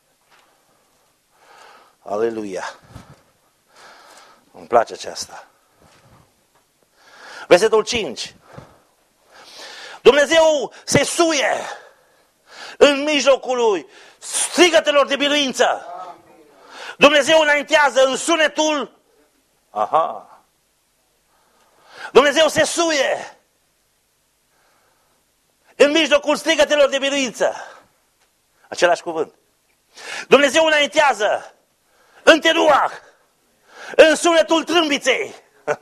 Aleluia. Îmi place aceasta. Versetul 5. Dumnezeu se suie în mijlocul lui strigătelor de biruință. Dumnezeu înaintează în sunetul. Aha. Dumnezeu se suie în mijlocul strigătelor de biruință. Același cuvânt. Dumnezeu înaintează în Teruah în sunetul trâmbiței,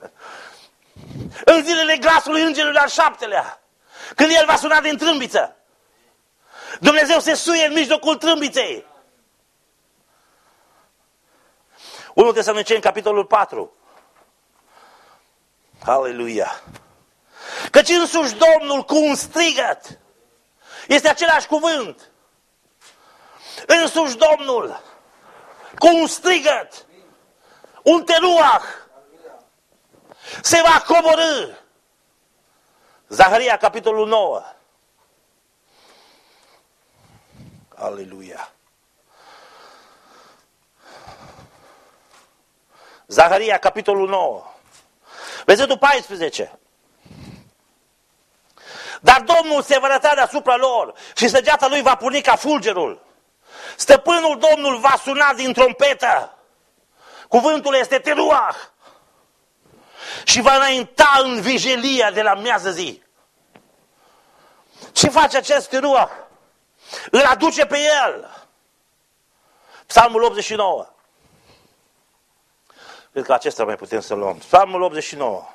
în zilele glasului îngerului al 7-lea, când el va suna din trâmbiță. Dumnezeu se suie în mijlocul trâmbiței. 1 Tesaloniceni, capitolul 4. Aleluia! Căci însuși Domnul cu un strigăt, este același cuvânt, însuși Domnul cu un strigăt, un teruach, se va coborî. Zaharia, capitolul 9. Aleluia! Zaharia, capitolul 9. Versetul 14. Dar Domnul se va arăta deasupra lor și săgeata lui va porni ca fulgerul. Stăpânul Domnul va suna din trompetă. Cuvântul este teruach. Și va înainta în vijelia de la miază zi. Ce face acest teruach? Îl aduce pe el. Psalmul 89. Cred că acesta mai putem să luăm. Psalmul 89.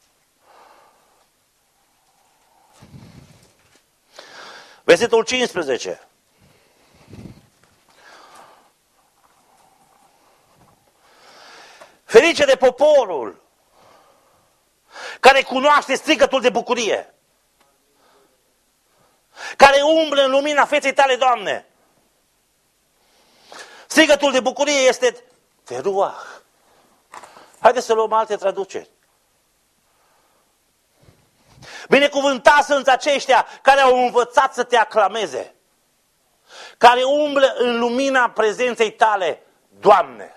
Versetul 15. Ferice de poporul care cunoaște strigătul de bucurie, care umblă în lumina feței tale, Doamne. Strigătul de bucurie este teruach. Haideți să luăm alte traduceri. Binecuvântați sunt aceștia care au învățat să te aclameze, care umblă în lumina prezenței tale, Doamne.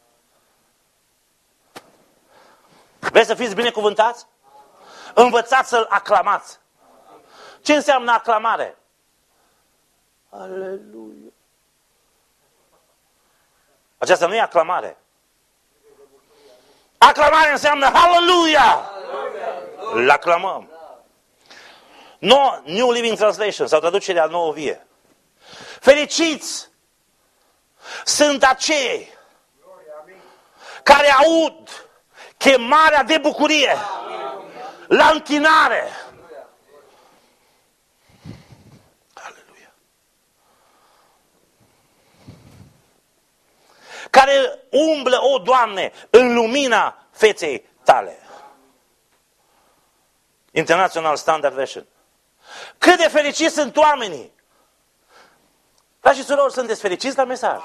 Vreți să fiți binecuvântați? Învățați să-L aclamați. Ce înseamnă aclamare? Aleluia! Aceasta nu e aclamare. Aclamare înseamnă Hallelujah! Îl aclamăm. New Living Translation, sau traducerea Nouă Vie. Fericiți sunt acei care aud chemarea de bucurie la închinare. Aleluia! Care umblă, o Doamne, în lumina feței tale. International Standard Version. Cât de fericiți sunt oamenii! Frați și surori, sunteți fericiți la mesaj?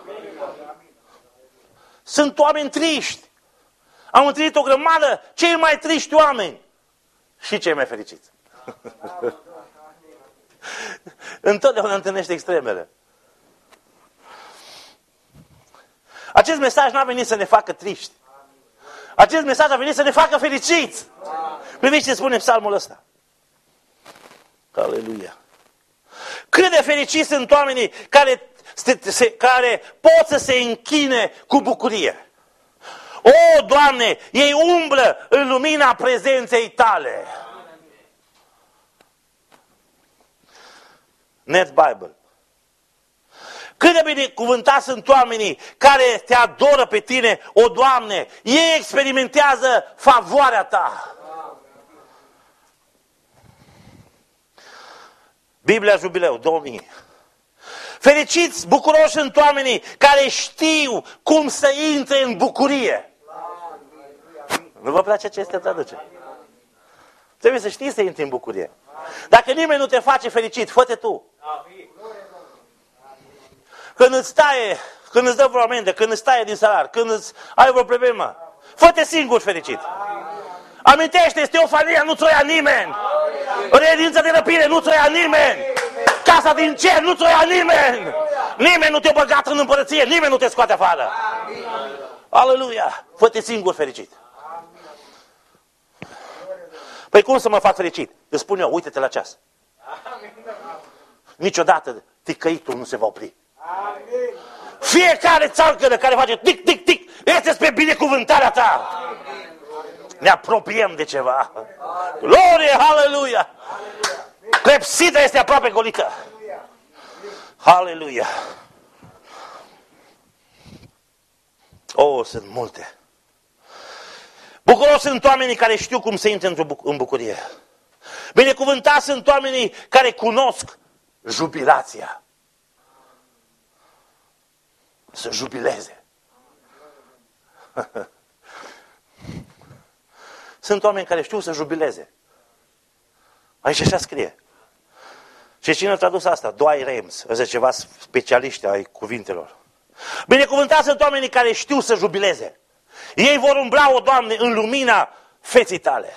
Sunt oameni triști. Am întâlnit o grămadă cei mai triști oameni și cei mai fericiți. Întotdeauna întâlnește extremele. Acest mesaj n-a venit să ne facă triști. Acest mesaj a venit să ne facă fericiți. Priviți ce spune psalmul ăsta. Aleluia! Cât de fericiți sunt oamenii care pot să se închine cu bucurie. O, Doamne, ei umblă în lumina prezenței tale. Net Bible. Cât de binecuvântați sunt oamenii care te adoră pe tine, o, Doamne, ei experimentează favoarea ta. Biblia Jubileu 2000. Fericiți, bucuroși sunt oamenii care știu cum să intre în bucurie. Nu vă place aceste traduceri? Trebuie să știi să intri în bucurie. Dacă nimeni nu te face fericit, fă-te tu. Când îți dă vreo amendă, când îți taie din salar, când îți ai vreo problemă, fă-te singur fericit. Amintește, Teofania nu ți-o ia nimeni. Redința de răpire nu ți-o ia nimeni. Casa din cer nu ți-o ia nimeni. Nimeni nu te-a băgat în împărăție, nimeni nu te scoate afară. Aleluia! Fă-te singur fericit. Păi cum să mă fac fericit? Îți spun eu, uite-te la ceas. Niciodată ticăitul nu se va opri. Fiecare țarcără care face tic, tic, tic, este spre binecuvântarea ta. Ne apropiem de ceva. Glorie, haleluia! Clepsida este aproape golită. Haleluia! Oh, sunt multe. Bucuroși sunt oamenii care știu cum să intre în bucurie. Binecuvântați sunt oamenii care cunosc jubilația. Să jubileze. Sunt oameni care știu să jubileze. Aici așa scrie. Și cine a tradus asta? Dwight Reims, ăsta ceva specialiști ai cuvintelor. Binecuvântați sunt oamenii care știu să jubileze. Ei vor umbla, o Doamne, în lumina feței tale.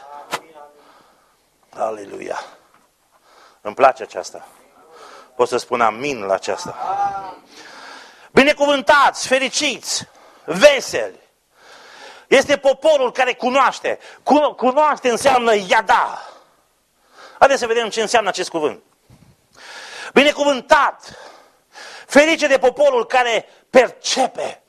Aleluia. Îmi place aceasta. Pot să spun amin la aceasta. Binecuvântați, fericiți, veseli. Este poporul care cunoaște. Cunoaște înseamnă iada. Haideți să vedem ce înseamnă acest cuvânt. Binecuvântat, ferice de poporul care percepe.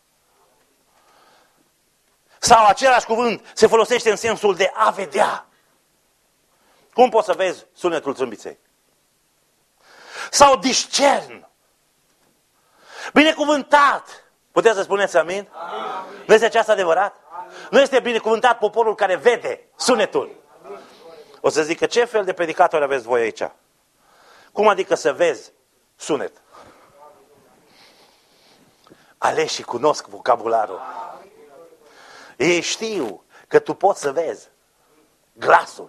Sau același cuvânt se folosește în sensul de a vedea. Cum poți să vezi sunetul trâmbiței? Sau discern. Binecuvântat. Puteți să spuneți amin? Amin. Nu este aceasta adevărat? Amin. Nu este binecuvântat poporul care vede sunetul. Amin. O să zic că ce fel de predicatori aveți voi aici? Cum adică să vezi sunet? Aleșii cunosc vocabularul. Ei știu că tu poți să vezi glasul.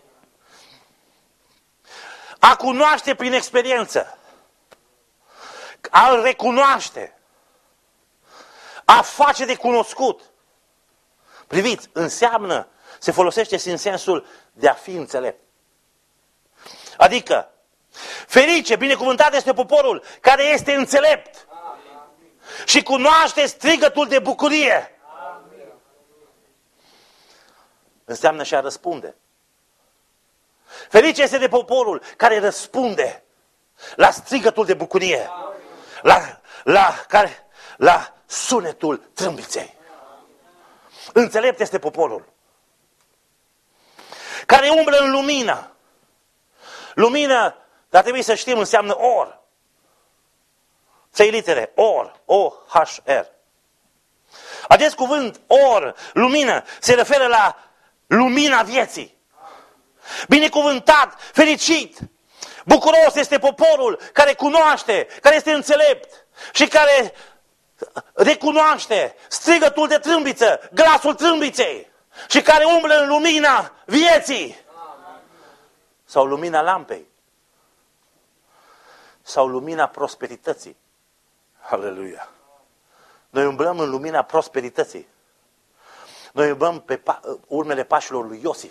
A cunoaște prin experiență. A-l recunoaște. A face de cunoscut. Priviți, înseamnă, se folosește și în sensul de a fi înțelept. Adică, ferice, binecuvântat este poporul care este înțelept. Și cunoaște strigătul de bucurie. Înseamnă și a răspunde. Ferice este de poporul care răspunde la strigătul de bucurie. La sunetul trâmbiței. Înțelept este poporul care umblă în lumină. Lumină, dar trebuie să știm, înseamnă or. 3 litere, or, O-H-R. Acest cuvânt, or, lumină, se referă la lumina vieții. Binecuvântat, fericit, bucuros este poporul care cunoaște, care este înțelept și care recunoaște strigătul de trâmbiță, glasul trâmbiței și care umblă în lumina vieții. Sau lumina lampei. Sau lumina prosperității. Aleluia! Noi umblăm în lumina prosperității. Noi umblăm pe urmele pașilor lui Iosif.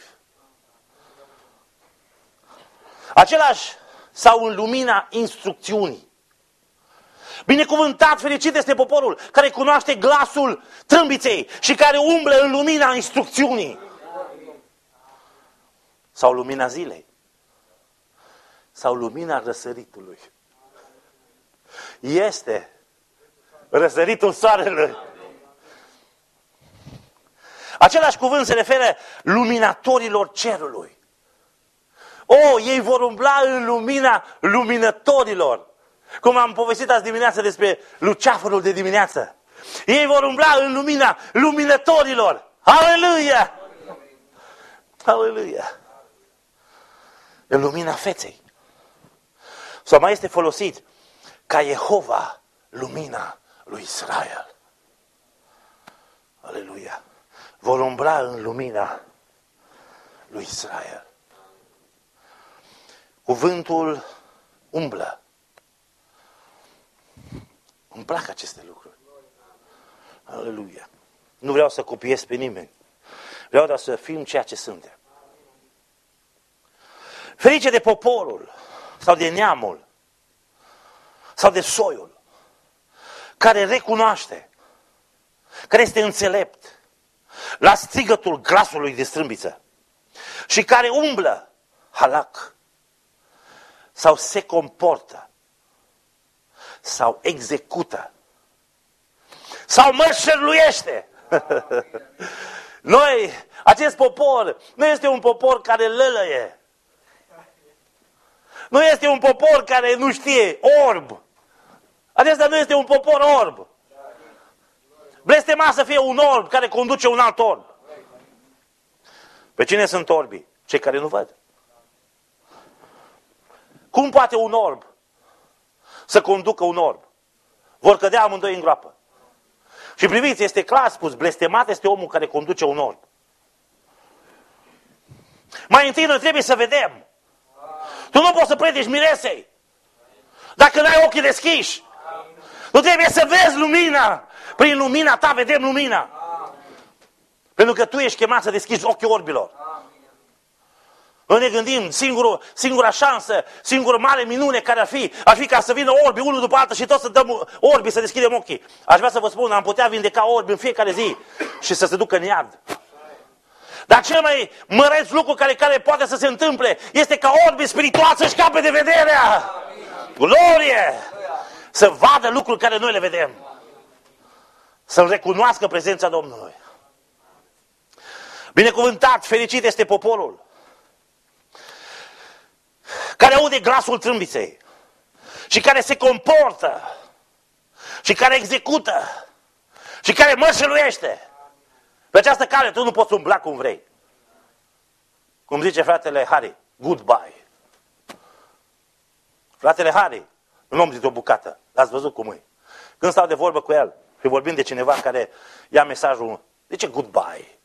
Același sau în lumina instrucțiunii. Binecuvântat, fericit este poporul care cunoaște glasul trâmbiței și care umblă în lumina instrucțiunii. Sau lumina zilei. Sau lumina răsăritului. Este răsăritul soarelui. Același cuvânt se referă luminatorilor cerului. Ei vor umbla în lumina luminătorilor. Cum am povestit azi dimineață despre luceafărul de dimineață. Ei vor umbla în lumina luminătorilor. Aleluia! Aleluia! În lumina feței. Sau mai este folosit ca Jehova, lumina lui Israel. Aleluia! Vor umbla în lumina lui Israel. Cuvântul umblă. Îmi plac aceste lucruri. Aleluia! Nu vreau să copiez pe nimeni. Vreau doar să fim ceea ce suntem. Ferice de poporul sau de neamul sau de soiul care recunoaște, care este înțelept la strigătul glasului de strâmbiță și care umblă halac sau se comportă sau execută sau mășăruiește. Noi, acest popor, nu este un popor care lălăie. Nu este un popor care nu știe, orb. Acesta nu este un popor orb. Blestemat să fie un orb care conduce un alt orb. Pe cine sunt orbii? Cei care nu văd. Cum poate un orb să conducă un orb? Vor cădea amândoi în groapă. Și priviți, este clar spus, blestemat este omul care conduce un orb. Mai întâi noi trebuie să vedem. Tu nu poți să predici miresei dacă n-ai ochii deschiși. Tu trebuie să vezi lumina. Prin lumina ta vedem lumina. Pentru că tu ești chemat să deschizi ochii orbilor. Noi ne gândim, singura șansă, singura mare minune care ar fi ca să vină orbi unul după altul și toți să dăm orbi să deschidem ochii. Aș vrea să vă spun, am putea vindeca orbi în fiecare zi și să se ducă în iad. Dar cel mai măreț lucru care poate să se întâmple este ca orbii spirituali să-și cape de vederea. Glorie! Să vadă lucruri care noi le vedem. Să-L recunoască prezența Domnului. Binecuvântat, fericit este poporul care aude glasul trâmbiței și care se comportă și care execută și care mărșăluiește. Pe această cale tu nu poți umbla cum vrei. Cum zice fratele Harry, goodbye. Fratele Harry, un om dintr-o bucată, l-ați văzut cum e. Când stau de vorbă cu el și vorbim de cineva care ia mesajul, zice goodbye.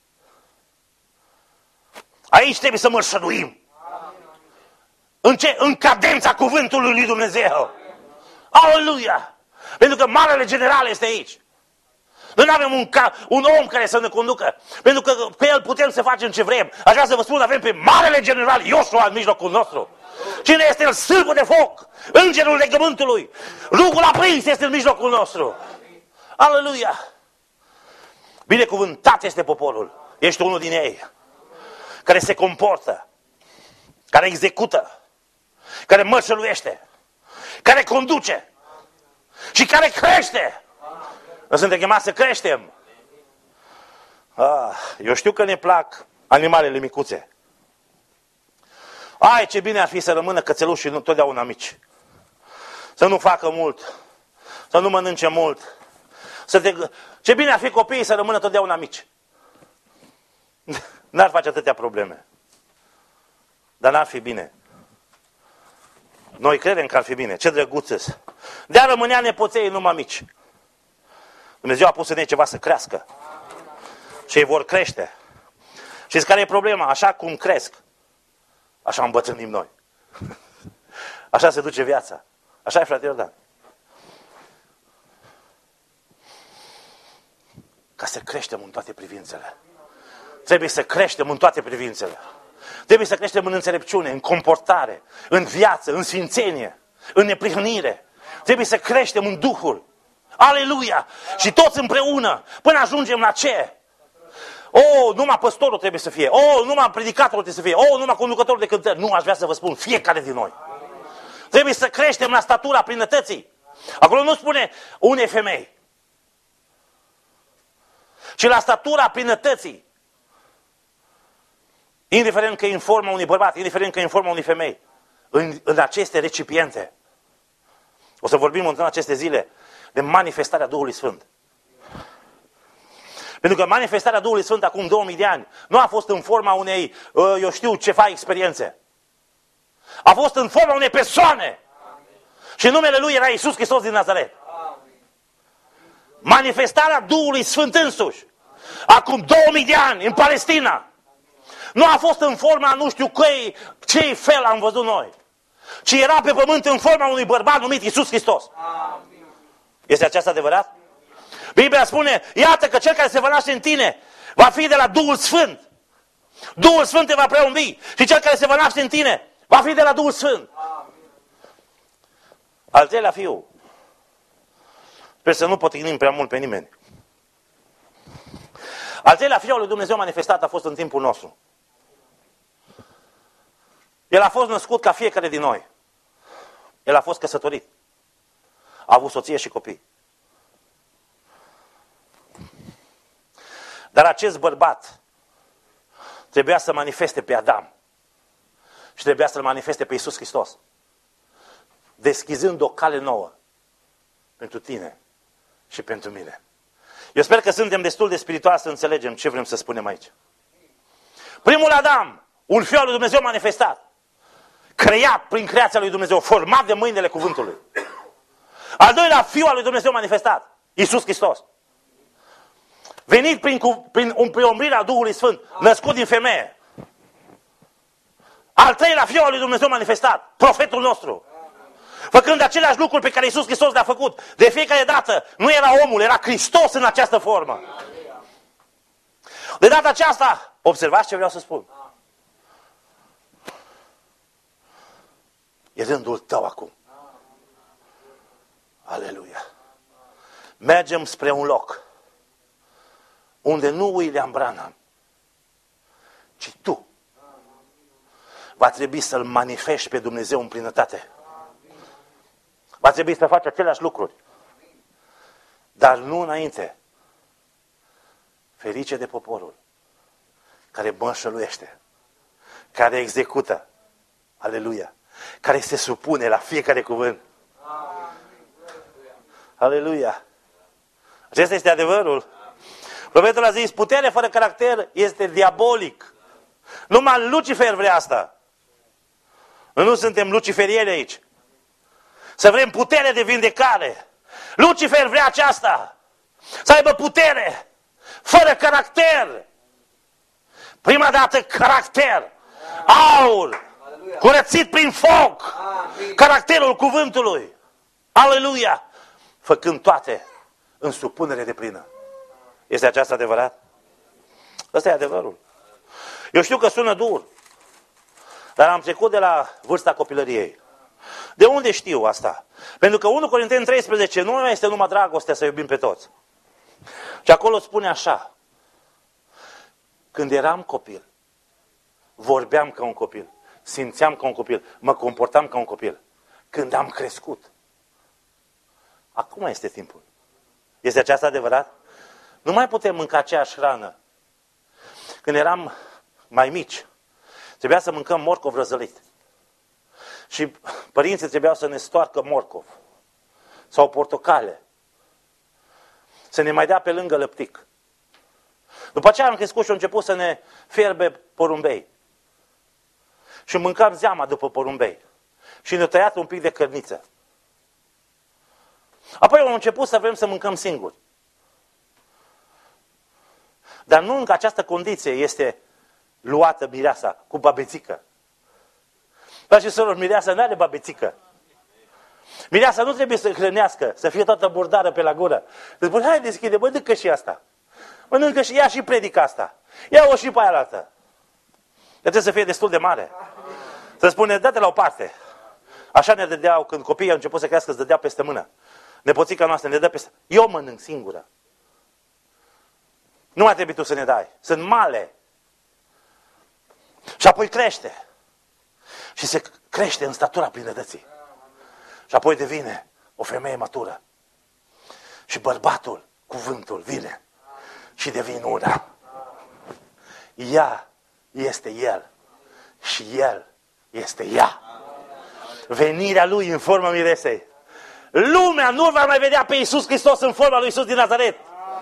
Aici trebuie să mărșăluim. În ce? În cadența cuvântului lui Dumnezeu. Aleluia! Pentru că Marele General este aici. Noi nu avem un om care să ne conducă. Pentru că pe el putem să facem ce vrem. Aș vrea să vă spun, avem pe Marele General Iosua în mijlocul nostru. Cine este el? Sârbul de foc. Îngerul legământului. Rugul aprins este în mijlocul nostru. Aleluia! Binecuvântat este poporul. Ești unul din ei. Care se comportă. Care execută. Care mărșăluiește. Care conduce. Și care crește. Noi suntem chemați să creștem. Eu știu că ne plac animalele micuțe. Ai, ce bine ar fi să rămână cățelușii nu totdeauna mici. Să nu facă mult. Să nu mănânce mult. Ce bine ar fi copiii să rămână totdeauna mici. N-ar face atâtea probleme. Dar n-ar fi bine. Noi credem că ar fi bine. Ce drăguț-s. De-a rămânea nepoței numai mici. Dumnezeu a pus în ei ceva să crească. Și ei vor crește. Știți care e problema? Așa cum cresc, așa îmbătrânim noi. Așa se duce viața. Așa e, frate Iordan. Ca să creștem în toate privințele. Trebuie să creștem în toate privințele. Trebuie să creștem în înțelepciune, în comportare, în viață, în sfințenie, în neprihănire. Trebuie să creștem în Duhul. Aleluia! Și toți împreună, până ajungem la ce? Numai păstorul trebuie să fie. Numai predicatorul trebuie să fie. Numai conducătorul de cântări. Nu, aș vrea să vă spun, fiecare din noi. Trebuie să creștem la statura plinătății. Acolo nu spune unei femei, ci la statura plinătății. Indiferent că e în forma unui bărbat, indiferent că e în forma unei femei. În aceste recipiente. O să vorbim în aceste zile de manifestarea Duhului Sfânt. Pentru că manifestarea Duhului Sfânt acum 2000 de ani nu a fost în forma unei, eu știu, ceva experiențe. A fost în forma unei persoane. Și numele Lui era Iisus Hristos din Nazaret. Manifestarea Duhului Sfânt însuși. Acum 2000 de ani, în Palestina. Nu a fost în forma, nu știu ce fel am văzut noi. Ci era pe pământ în forma unui bărbat numit Iisus Hristos. Este aceasta adevărat? Biblia spune, iată că cel care se va naște în tine va fi de la Duhul Sfânt. Duhul Sfânt te va preumbi. Și cel care se va naște în tine va fi de la Duhul Sfânt. Al treilea fiu. Sper să nu potignim prea mult pe nimeni. Al treilea fiu al lui Dumnezeu manifestat a fost în timpul nostru. El a fost născut ca fiecare din noi. El a fost căsătorit. A avut soție și copii. Dar acest bărbat trebuia să manifeste pe Adam. Și trebuia să-L manifeste pe Iisus Hristos. Deschizând o cale nouă pentru tine și pentru mine. Eu sper că suntem destul de spirituali să înțelegem ce vrem să spunem aici. Primul Adam, un fiu al lui Dumnezeu manifestat. Creat prin creația lui Dumnezeu, format de mâinile cuvântului. Al doilea fiu al lui Dumnezeu manifestat, Iisus Hristos. Venit prin umbrirea Duhului Sfânt, născut din femeie. Al treilea fiu al lui Dumnezeu manifestat, profetul nostru. Făcând aceleași lucruri pe care Iisus Hristos le-a făcut. De fiecare dată nu era omul, era Hristos în această formă. De data aceasta, observați ce vreau să spun. E rândul tău acum. Aleluia. Mergem spre un loc unde nu William Branham, ci tu va trebui să-L manifesti pe Dumnezeu în plinătate. Va trebui să faci aceleași lucruri. Dar nu înainte. Ferice de poporul care mășăluiește, care execută, aleluia, care se supune la fiecare cuvânt. Aleluia. Acesta este adevărul. Profetul a zis, putere fără caracter este diabolic. Numai Lucifer vrea asta. Noi nu suntem luciferieni aici. Să vrem putere de vindecare. Lucifer vrea aceasta. Să aibă putere fără caracter. Prima dată caracter. Aur. Curățit prin foc. Caracterul cuvântului. Aleluia. Făcând toate în supunere de plină. Este aceasta adevărat? Ăsta e adevărul. Eu știu că sună dur. Dar am trecut de la vârsta copilăriei. De unde știu asta? Pentru că 1 Corinteni 13 nu este numai dragostea să iubim pe toți. Și acolo spune așa. Când eram copil, vorbeam ca un copil, simțeam ca un copil, mă comportam ca un copil. Când am crescut, acum este timpul. Este aceasta adevărat? Nu mai putem mânca aceeași hrană. Când eram mai mici, trebuia să mâncăm morcov răzălit. Și părinții trebuiau să ne stoarcă morcov sau portocale. Să ne mai dea pe lângă lăptic. După aceea am crescut și am început să ne fierbe porumbei. Și mâncam zeama după porumbei. Și ne-a tăiat un pic de cărniță. Apoi am început să vrem să mâncăm singuri. Dar nu în această condiție este luată mireasa cu babețică. Dar și soror, mireasa nu are babețică. Mireasa nu trebuie să hrănească, să fie toată burdară pe la gură. Îți spune, hai deschide, mănâncă și asta. Mănâncă și ea și predică asta. Ia-o și pe aia altă. Trebuie să fie destul de mare. Să spune, dă-te la o parte. Așa ne dădeau, când copiii au început să crească, îți dădeau peste mână. Nepoțica noastră ne dă peste... Eu mănânc singură. Nu mai trebuie tu să ne dai. Sunt male. Și apoi crește. Și se crește în statura plinătății. Și apoi devine o femeie matură. Și bărbatul, cuvântul, vine. Și devine una. Ea este el. Și el este ea. Venirea lui în forma miresei. Lumea nu va mai vedea pe Iisus Hristos în forma lui Iisus din Nazaret.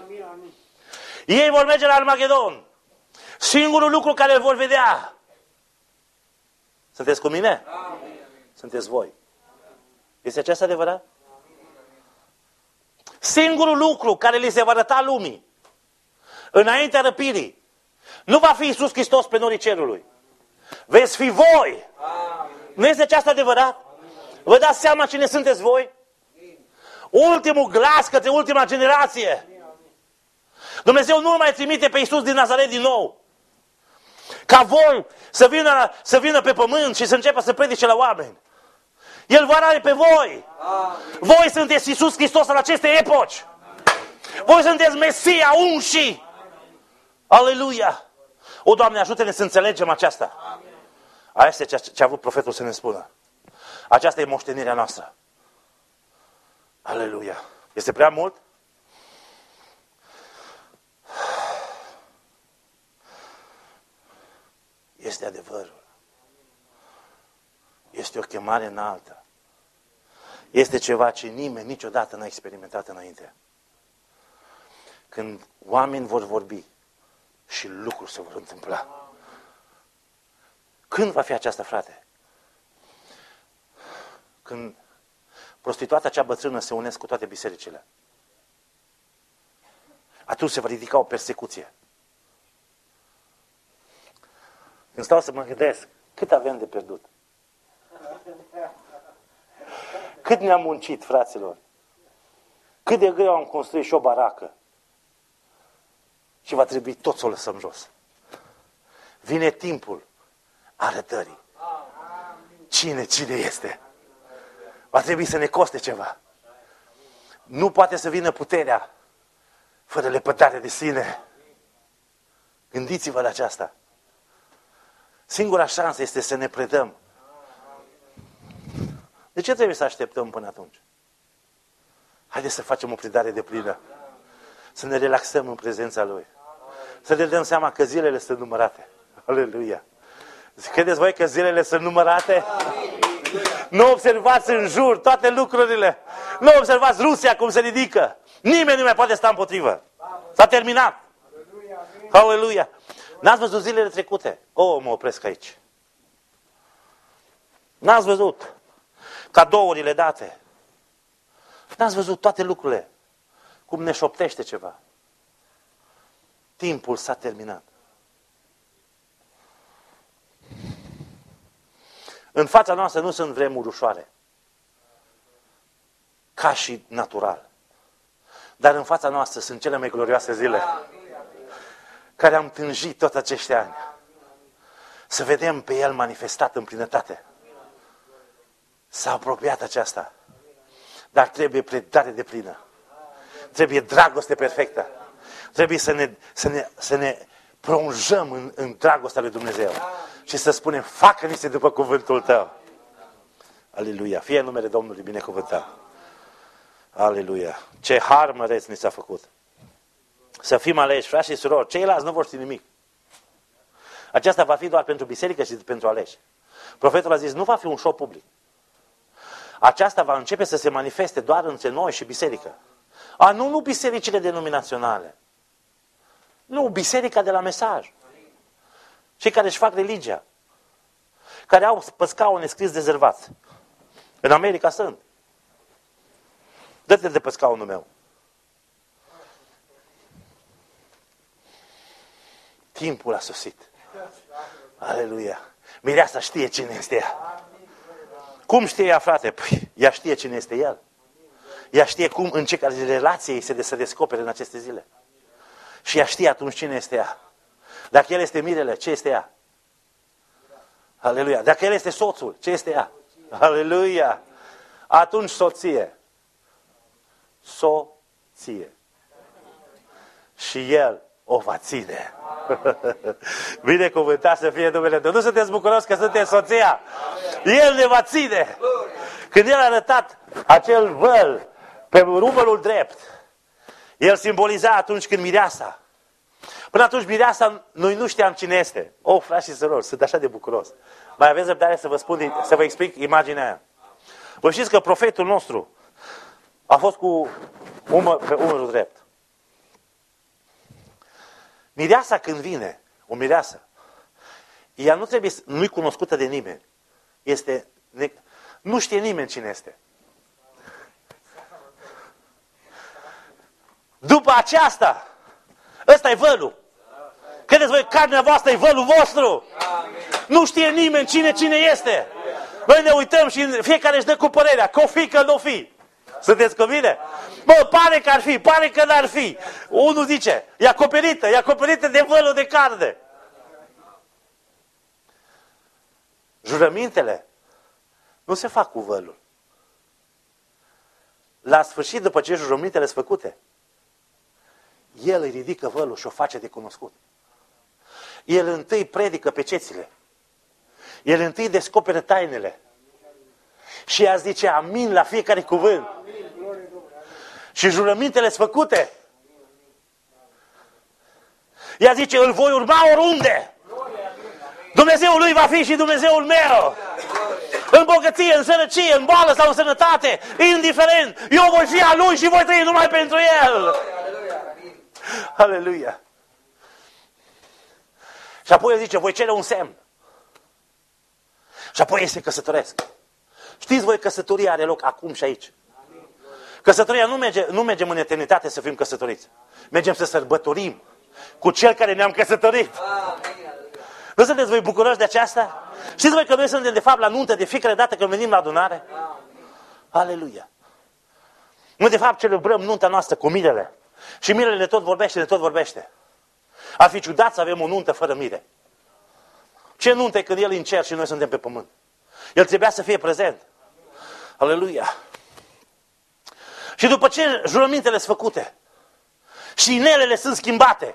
Ei vor merge la Armagedon. Singurul lucru care îl vor vedea. Sunteți cu mine? Sunteți voi. Este aceasta adevărat? Singurul lucru care li se va arăta lumii înaintea răpirii nu va fi Iisus Hristos pe norii cerului. Veți fi voi. Nu este aceasta adevărat? Vă dați seama cine sunteți voi? Ultimul glas către ultima generație. Dumnezeu nu mai trimite pe Iisus din Nazaret din nou. Ca voi să vină pe pământ și să înceapă să predice la oameni. El vă are pe voi. Voi sunteți Iisus Hristos în aceste epoci. Voi sunteți Mesia, unși. Aleluia. O, Doamne, ajută-ne să înțelegem aceasta. Asta este ce a vrut profetul să ne spună. Aceasta e moștenirea noastră. Aleluia. Este prea mult? Este adevărul. Este o chemare înaltă. Este ceva ce nimeni niciodată n-a experimentat înainte. Când oameni vor vorbi și lucruri se vor întâmpla. Când va fi aceasta, frate? Când prostituata cea bătrână se unesc cu toate bisericile. Atunci se va ridica o persecuție. Când stau să mă gândesc, cât avem de pierdut? Cât ne-am muncit, fraților? Cât de greu am construit și o baracă? Și va trebui tot să o lăsăm jos. Vine timpul arătării. Cine este? Va trebui să ne coste ceva. Nu poate să vină puterea fără lepădare de sine. Gândiți-vă la aceasta. Singura șansă este să ne predăm. De ce trebuie să așteptăm până atunci? Haideți să facem o predare de plină. Să ne relaxăm în prezența Lui. Să ne dăm seama că zilele sunt numărate. Aleluia! Credeți voi că zilele sunt numărate? Nu observați în jur toate lucrurile. Nu observați Rusia cum se ridică. Nimeni nu mai poate sta împotrivă. S-a terminat. Aleluia! N-ați văzut zilele trecute? Mă opresc aici. N-ați văzut cadourile date. N-ați văzut toate lucrurile. Cum ne șoptește ceva. Timpul s-a terminat. În fața noastră nu sunt vremuri ușoare. Ca și natural. Dar în fața noastră sunt cele mai glorioase zile. Care am tânjit toți acești ani. Să vedem pe El manifestat în plinătate. S-a apropiat aceasta. Dar trebuie predare de plină. Trebuie dragoste perfectă. Trebuie să ne plonjăm în dragostea lui Dumnezeu. Și să spunem, facă-ni-se după cuvântul Tău. Aleluia. Fie numele Domnului binecuvântat. Aleluia. Ce har măreț ni s-a făcut. Să fim aleși, frați și surori. Ceilalți nu vor ști nimic. Aceasta va fi doar pentru biserică și pentru aleși. Profetul a zis, nu va fi un show public. Aceasta va începe să se manifeste doar între noi și biserică. Nu bisericile denominaționale. Nu, biserica de la mesaj. Cei care își fac religia. Care au pe scaune scris dezervați. În America sunt. Dă-te de pe scaunul meu. Timpul a sosit. Aleluia. Mireasa știe cine este ea. Cum știe ea, frate? Păi, ea știe cine este el. Ea știe cum, în ce relație ei se descopere în aceste zile. Și ea știe atunci cine este ea. Dacă el este mirele, ce este ea? Aleluia. Dacă el este soțul, ce este ea? Aleluia. Atunci soție. Soție. Și el o va ține. Binecuvântat să fie numele Tău. Nu sunteți bucuroși că sunteți soția? El ne va ține. Când el a arătat acel văl pe umărul drept, el simboliza atunci când mireasa. Până atunci mireasa, noi nu știam cine este. Frați și surori, sunt așa de bucuros. Mai aveți răbdare să vă spun, să vă explic imaginea aia. Vă știți că profetul nostru a fost pe umărul drept. Mireasa când vine, o mireasă, ea nu-i cunoscută de nimeni. Nu știe nimeni cine este. După aceasta, ăsta e vălul. Credeți voi, carnea voastră e vălul vostru? Nu știe nimeni cine este. Noi ne uităm și fiecare își dă cu părerea, că o fi, că nu o fi. Sunteți cu mine? Pare că ar fi, pare că n-ar fi. Unul zice, e acoperită de vălul de carne. Jurămintele nu se fac cu vălul. La sfârșit, după ce jurămintele sunt făcute, el îi ridică vălul și o face de cunoscut. El întâi predică pe cețile. El întâi descoperă tainele. Și ea zice amin la fiecare cuvânt. Și jurămintele sunt făcute. Ea zice, îl voi urma oriunde. Dumnezeul lui va fi și Dumnezeul meu. În bogăție, în sărăcie, în boală sau în sănătate, indiferent. Eu voi fi al lui și voi trăi numai pentru el. Aleluia. Și apoi el zice, voi cere un semn. Și apoi ei se căsătoresc. Știți voi, căsătoria are loc acum și aici. Căsătoria nu mergem în eternitate să fim căsătoriți. Mergem să sărbătorim cu cel care ne-am căsătorit. Nu sunteți voi bucuroși de aceasta? Știți voi că noi suntem de fapt la nuntă de fiecare dată când venim la adunare? Aleluia! Noi de fapt celebrăm nunta noastră cu mirele. Și mirele tot vorbește, de tot vorbește. Ar fi ciudat să avem o nuntă fără mire. Ce nuntă e când el e în cer și noi suntem pe pământ? El trebuia să fie prezent. Aleluia! Și după ce jurămintele sunt făcute și inelele sunt schimbate,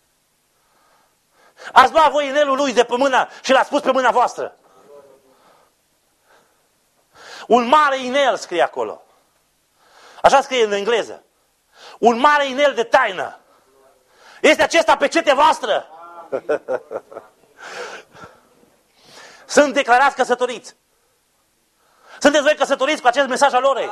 ați luat voi inelul lui de pe mâna și l-ați pus pe mâna voastră. Un mare inel scrie acolo. Așa scrie în engleză. Un mare inel de taină. Este acesta pecetea voastră. Sunt declarați căsătoriți. Sunteți voi căsătoriți cu acest mesaj al orei?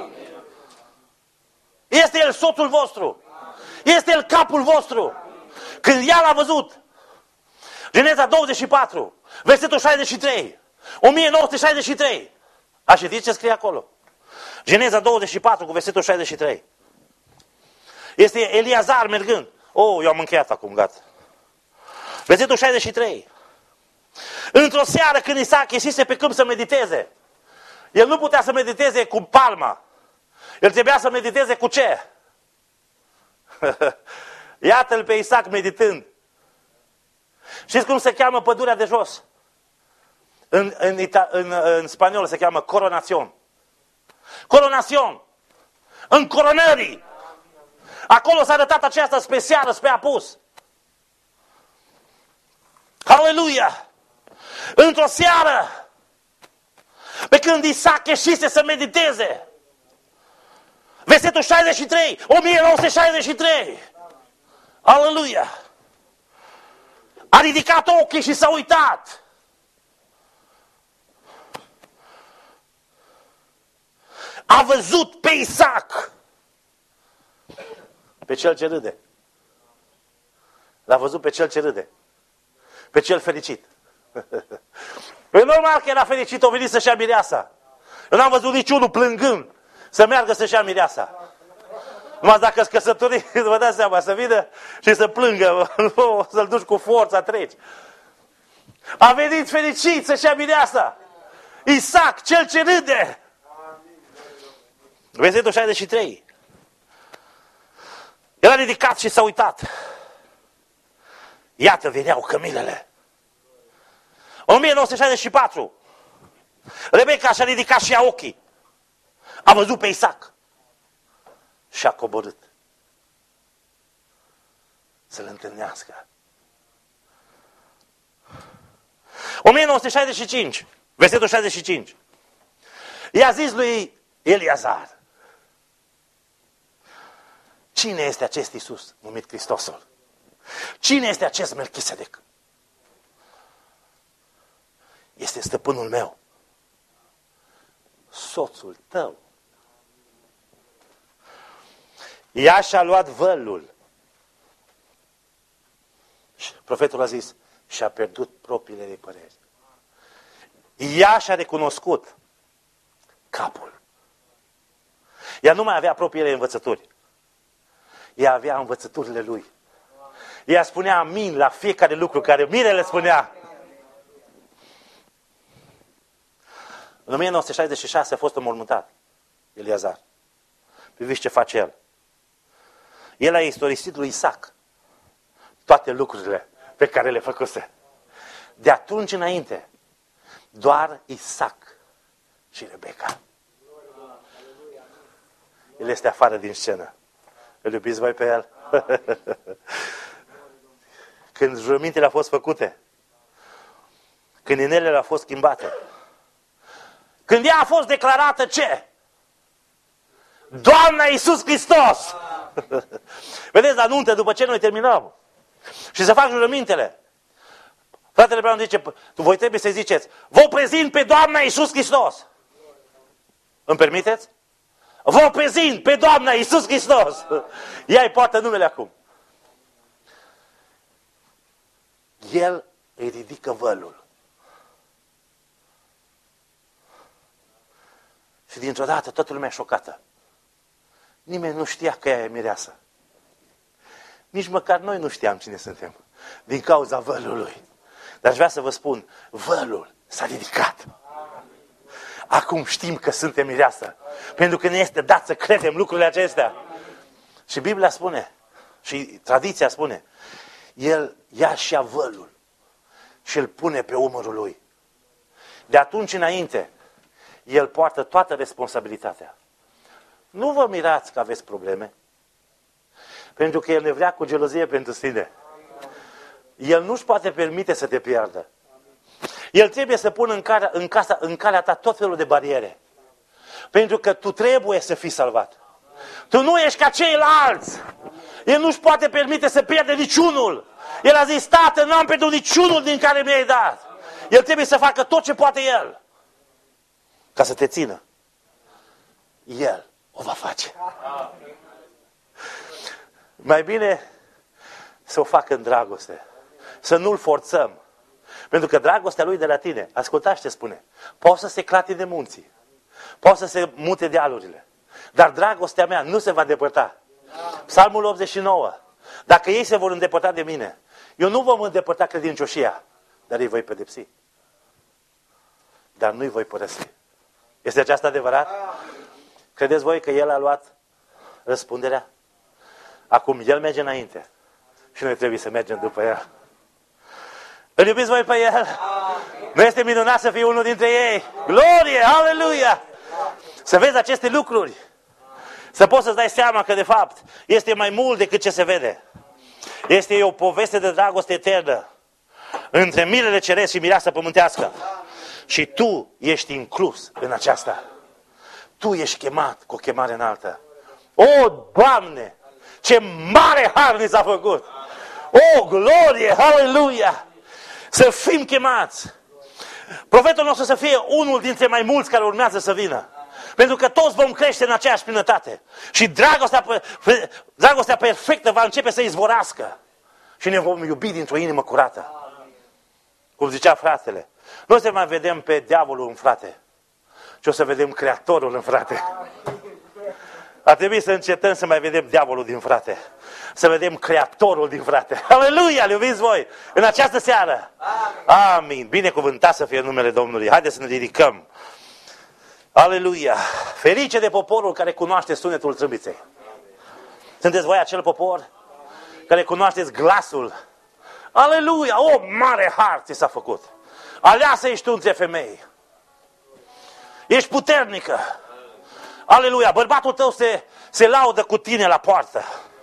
Este el soțul vostru. Este el capul vostru. Când ea l-a văzut, Geneza 24, versetul 63, 1963. A citit ce scrie acolo? Geneza 24 cu versetul 63. Este Eliazar mergând. Eu am încheiat acum, gata. Versetul 63. Într-o seară când Isaac ieșise pe câmp să mediteze, el nu putea să mediteze cu palma. El trebuia să mediteze cu ce? Iată-l pe Isaac meditând. Știți cum se cheamă pădurea de jos? În spaniolă se cheamă coronațion. Coronațion. În coronării. Acolo s-a arătat aceasta spre seară, spre apus. Aleluia! Într-o seară, pe când Isaac ieșise să mediteze, versetul 63, 1963, aleluia! A ridicat ochii și s-a uitat. A văzut pe Isaac, pe cel ce râde. L-a văzut pe cel ce râde. Pe cel fericit. E normal că era fericit, o venit să-și ia mireasa. Eu n-am văzut niciunul plângând să meargă să-și ia mireasa. Numai dacă îți căsătorii, vă dați seama, să vină și să plângă, să-l duci cu forța, treci. A venit fericit să-și ia mireasa. Isaac, cel ce râde. Versetul 63. El a ridicat și s-a uitat. Iată, veneau cămilele. 1964. Rebecca și-a ridicat și ea ochii. A văzut pe Isaac. Și a coborât. Să-l întâlnească. 1965. Versetul 65. I-a zis lui Eliazar: cine este acest Iisus numit Hristosul? Cine este acest Melchisedec? Este stăpânul meu, soțul tău. Ea și-a luat vălul. Profetul a zis: și-a pierdut propriile ei păreri. Ea și-a recunoscut capul. Ea nu mai avea propriile învățături. Ea avea învățăturile lui. Ea spunea amin la fiecare lucru care mirele spunea. În 1966 a fost înmormântat Eliazar. Priviți ce face el. El a istorisit lui Isaac toate lucrurile pe care le făcuse. De atunci înainte, doar Isaac și Rebecca. El este afară din scenă. Îl iubiți voi pe el? Când jurămintele au fost făcute, când inelele au fost schimbate, când ea a fost declarată ce? Doamna Iisus Hristos! Vedeți, la nuntă, după ce noi terminăm și să fac jurămintele, fratele Brown zice: voi trebuie să ziceți: vă prezint pe Doamna Iisus Hristos. Îmi permiteți? Vă prezint pe Doamna Iisus Hristos. Ea îi poartă numele acum. El îi ridică vălul. Și dintr-o dată toată lumea șocată. Nimeni nu știa că ea e mireasă. Nici măcar noi nu știam cine suntem. Din cauza vălului. Dar aș vrea să vă spun, vălul s-a ridicat. Acum știm că suntem mireasă. Pentru că ne este dat să credem lucrurile acestea. Și Biblia spune, și tradiția spune, el ia și ia vălul și îl pune pe umărul lui. De atunci înainte, el poartă toată responsabilitatea. Nu vă mirați că aveți probleme. Pentru că el ne vrea cu gelozie pentru sine. El nu-și poate permite să te piardă. El trebuie să pună în calea ta tot felul de bariere. Pentru că tu trebuie să fii salvat. Tu nu ești ca ceilalți. El nu-și poate permite să pierde niciunul. El a zis, Tată, n-am pierdut niciunul din care mi-ai dat. El trebuie să facă tot ce poate el. Ca să te țină. El o va face. Mai bine să o facă în dragoste. Să nu-l forțăm. Pentru că dragostea lui de la tine, ascultați ce spune, poate să se clatine munții. Poate să se mute dealurile. Dar dragostea mea nu se va depărta. Psalmul 89. Dacă ei se vor îndepărta de mine, eu nu vom îndepărta credincioșia, dar îi voi pedepsi. Dar nu îi voi părăsi. Este aceasta adevărat? Credeți voi că El a luat răspunderea? Acum El merge înainte și noi trebuie să mergem după El. Îl iubiți voi pe El? Nu este minunat să fii unul dintre ei? Glorie! Aleluia! Să vezi aceste lucruri. Să poți să-ți dai seama că de fapt este mai mult decât ce se vede. Este o poveste de dragoste eternă între mirele ceresc și mireasa pământească. Și tu ești inclus în aceasta. Tu ești chemat cu o chemare înaltă. O, Doamne! Ce mare har ni s-a făcut! O, glorie! Aleluia! Să fim chemați! Profetul nostru să fie unul dintre mai mulți care urmează să vină. Pentru că toți vom crește în aceeași plinătate. Și dragostea perfectă va începe să izvorască. Și ne vom iubi dintr-o inimă curată. Cum zicea fratele. Nu o să mai vedem pe diavolul în frate, ci o să vedem Creatorul în frate. Ar trebui să încetăm să mai vedem diavolul din frate. Să vedem Creatorul din frate. Aleluia, iubiți voi, în această seară. Amin. Binecuvântat să fie numele Domnului. Haideți să ne ridicăm. Aleluia. Ferice de poporul care cunoaște sunetul trâmbiței. Sunteți voi acel popor care cunoașteți glasul. Aleluia. O, mare har ți s-a făcut. Aleasă ești tu între femei. Ești puternică. Aleluia. Bărbatul tău se laudă cu tine la poartă.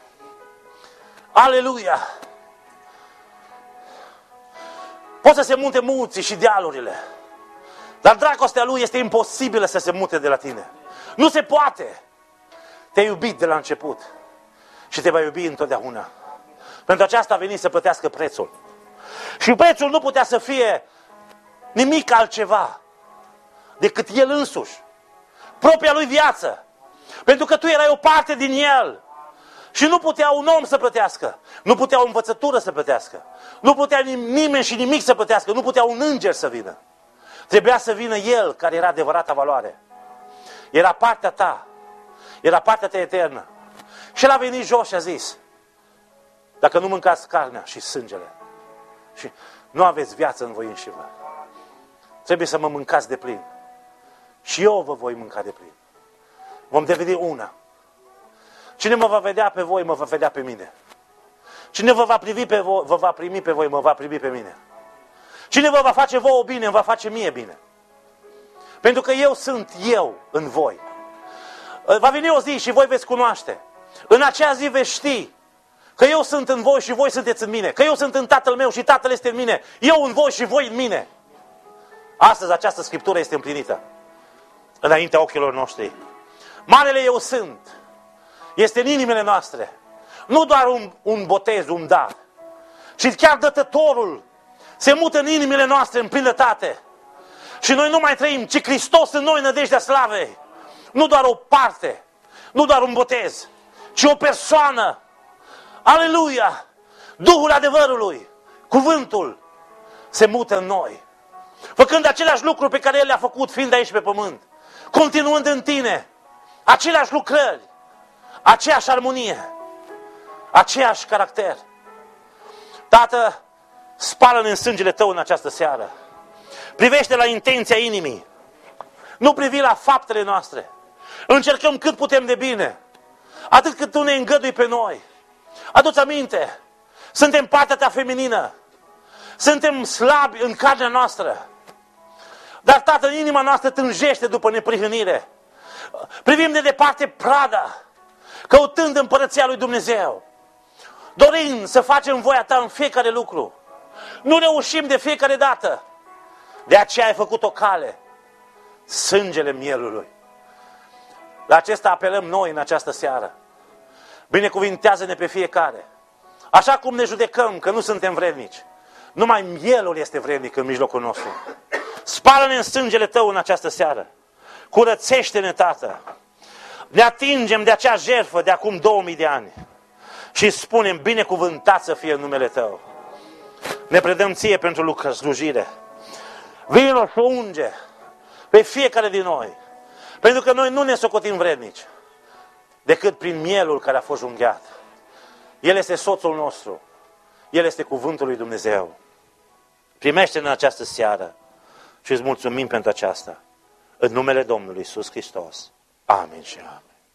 Aleluia. Poți să se munte munții și dealurile. Dar dragostea lui este imposibilă să se mute de la tine. Nu se poate. Te-ai iubit de la început. Și te va iubi întotdeauna. Pentru aceasta a venit să plătească prețul. Și prețul nu putea să fie nimic altceva decât El însuși. Propria lui viață. Pentru că tu erai o parte din El. Și nu putea un om să plătească. Nu putea o învățătură să plătească. Nu putea nimeni și nimic să plătească. Nu putea un înger să vină. Trebuia să vină El, care era adevărata valoare. Era partea ta. Era partea ta eternă. Și El a venit jos și a zis, dacă nu mâncați carnea și sângele și nu aveți viață în voi înșivă, trebuie să mă mâncați de plin. Și eu vă voi mânca de plin. Vom deveni una. Cine mă va vedea pe voi, mă va vedea pe mine. Cine vă va privi pe voi, vă va primi pe voi, mă va primi pe mine. Cine vă va face vouă bine, îmi va face mie bine. Pentru că eu sunt eu în voi. Va veni o zi și voi veți cunoaște. În acea zi veți ști că eu sunt în voi și voi sunteți în mine. Că eu sunt în Tatăl meu și Tatăl este în mine. Eu în voi și voi în mine. Astăzi această scriptură este împlinită. Înaintea ochilor noștri. Marele eu sunt. Este în inimile noastre. Nu doar un botez, un dar. Ci chiar Dătătorul se mută în inimile noastre în plinătate. Și noi nu mai trăim, ci Hristos în noi, nădejdea slavei. Nu doar o parte, nu doar un botez, ci o persoană. Aleluia! Duhul adevărului, cuvântul, se mută în noi. Făcând aceleași lucruri pe care El le-a făcut fiind aici pe pământ. continuând în tine aceleași lucrări, aceeași armonie, aceeași caracter. Tată, spală-ne în sângele Tău în această seară. Privește la intenția inimii. Nu privi la faptele noastre. Încercăm cât putem de bine. Atât cât Tu ne îngădui pe noi. Adu-ți aminte, suntem partea Ta feminină. Suntem slabi în carnea noastră. Dar, Tată, inima noastră tânjește după neprihănire. Privim de departe prada, căutând împărăția lui Dumnezeu. Dorim să facem voia Ta în fiecare lucru. Nu reușim de fiecare dată. De aceea ai făcut o cale, sângele mielului. La acesta apelăm noi în această seară. Binecuvintează-ne pe fiecare. Așa cum ne judecăm că nu suntem vrednici, numai mielul este vrednic în mijlocul nostru. Spală-ne în sângele Tău în această seară. Curățește-ne, Tată. Ne atingem de acea jertfă de acum 2000 de ani și spunem, binecuvântat să fie numele Tău. Ne predăm Ție pentru slujire. Vino și unge pe fiecare din noi. Pentru că noi nu ne socotim vrednici decât prin mielul care a fost unghiat. El este soțul nostru. El este cuvântul lui Dumnezeu. Primește-ne în această seară și îți mulțumim pentru aceasta. În numele Domnului Iisus Hristos. Amin și amin.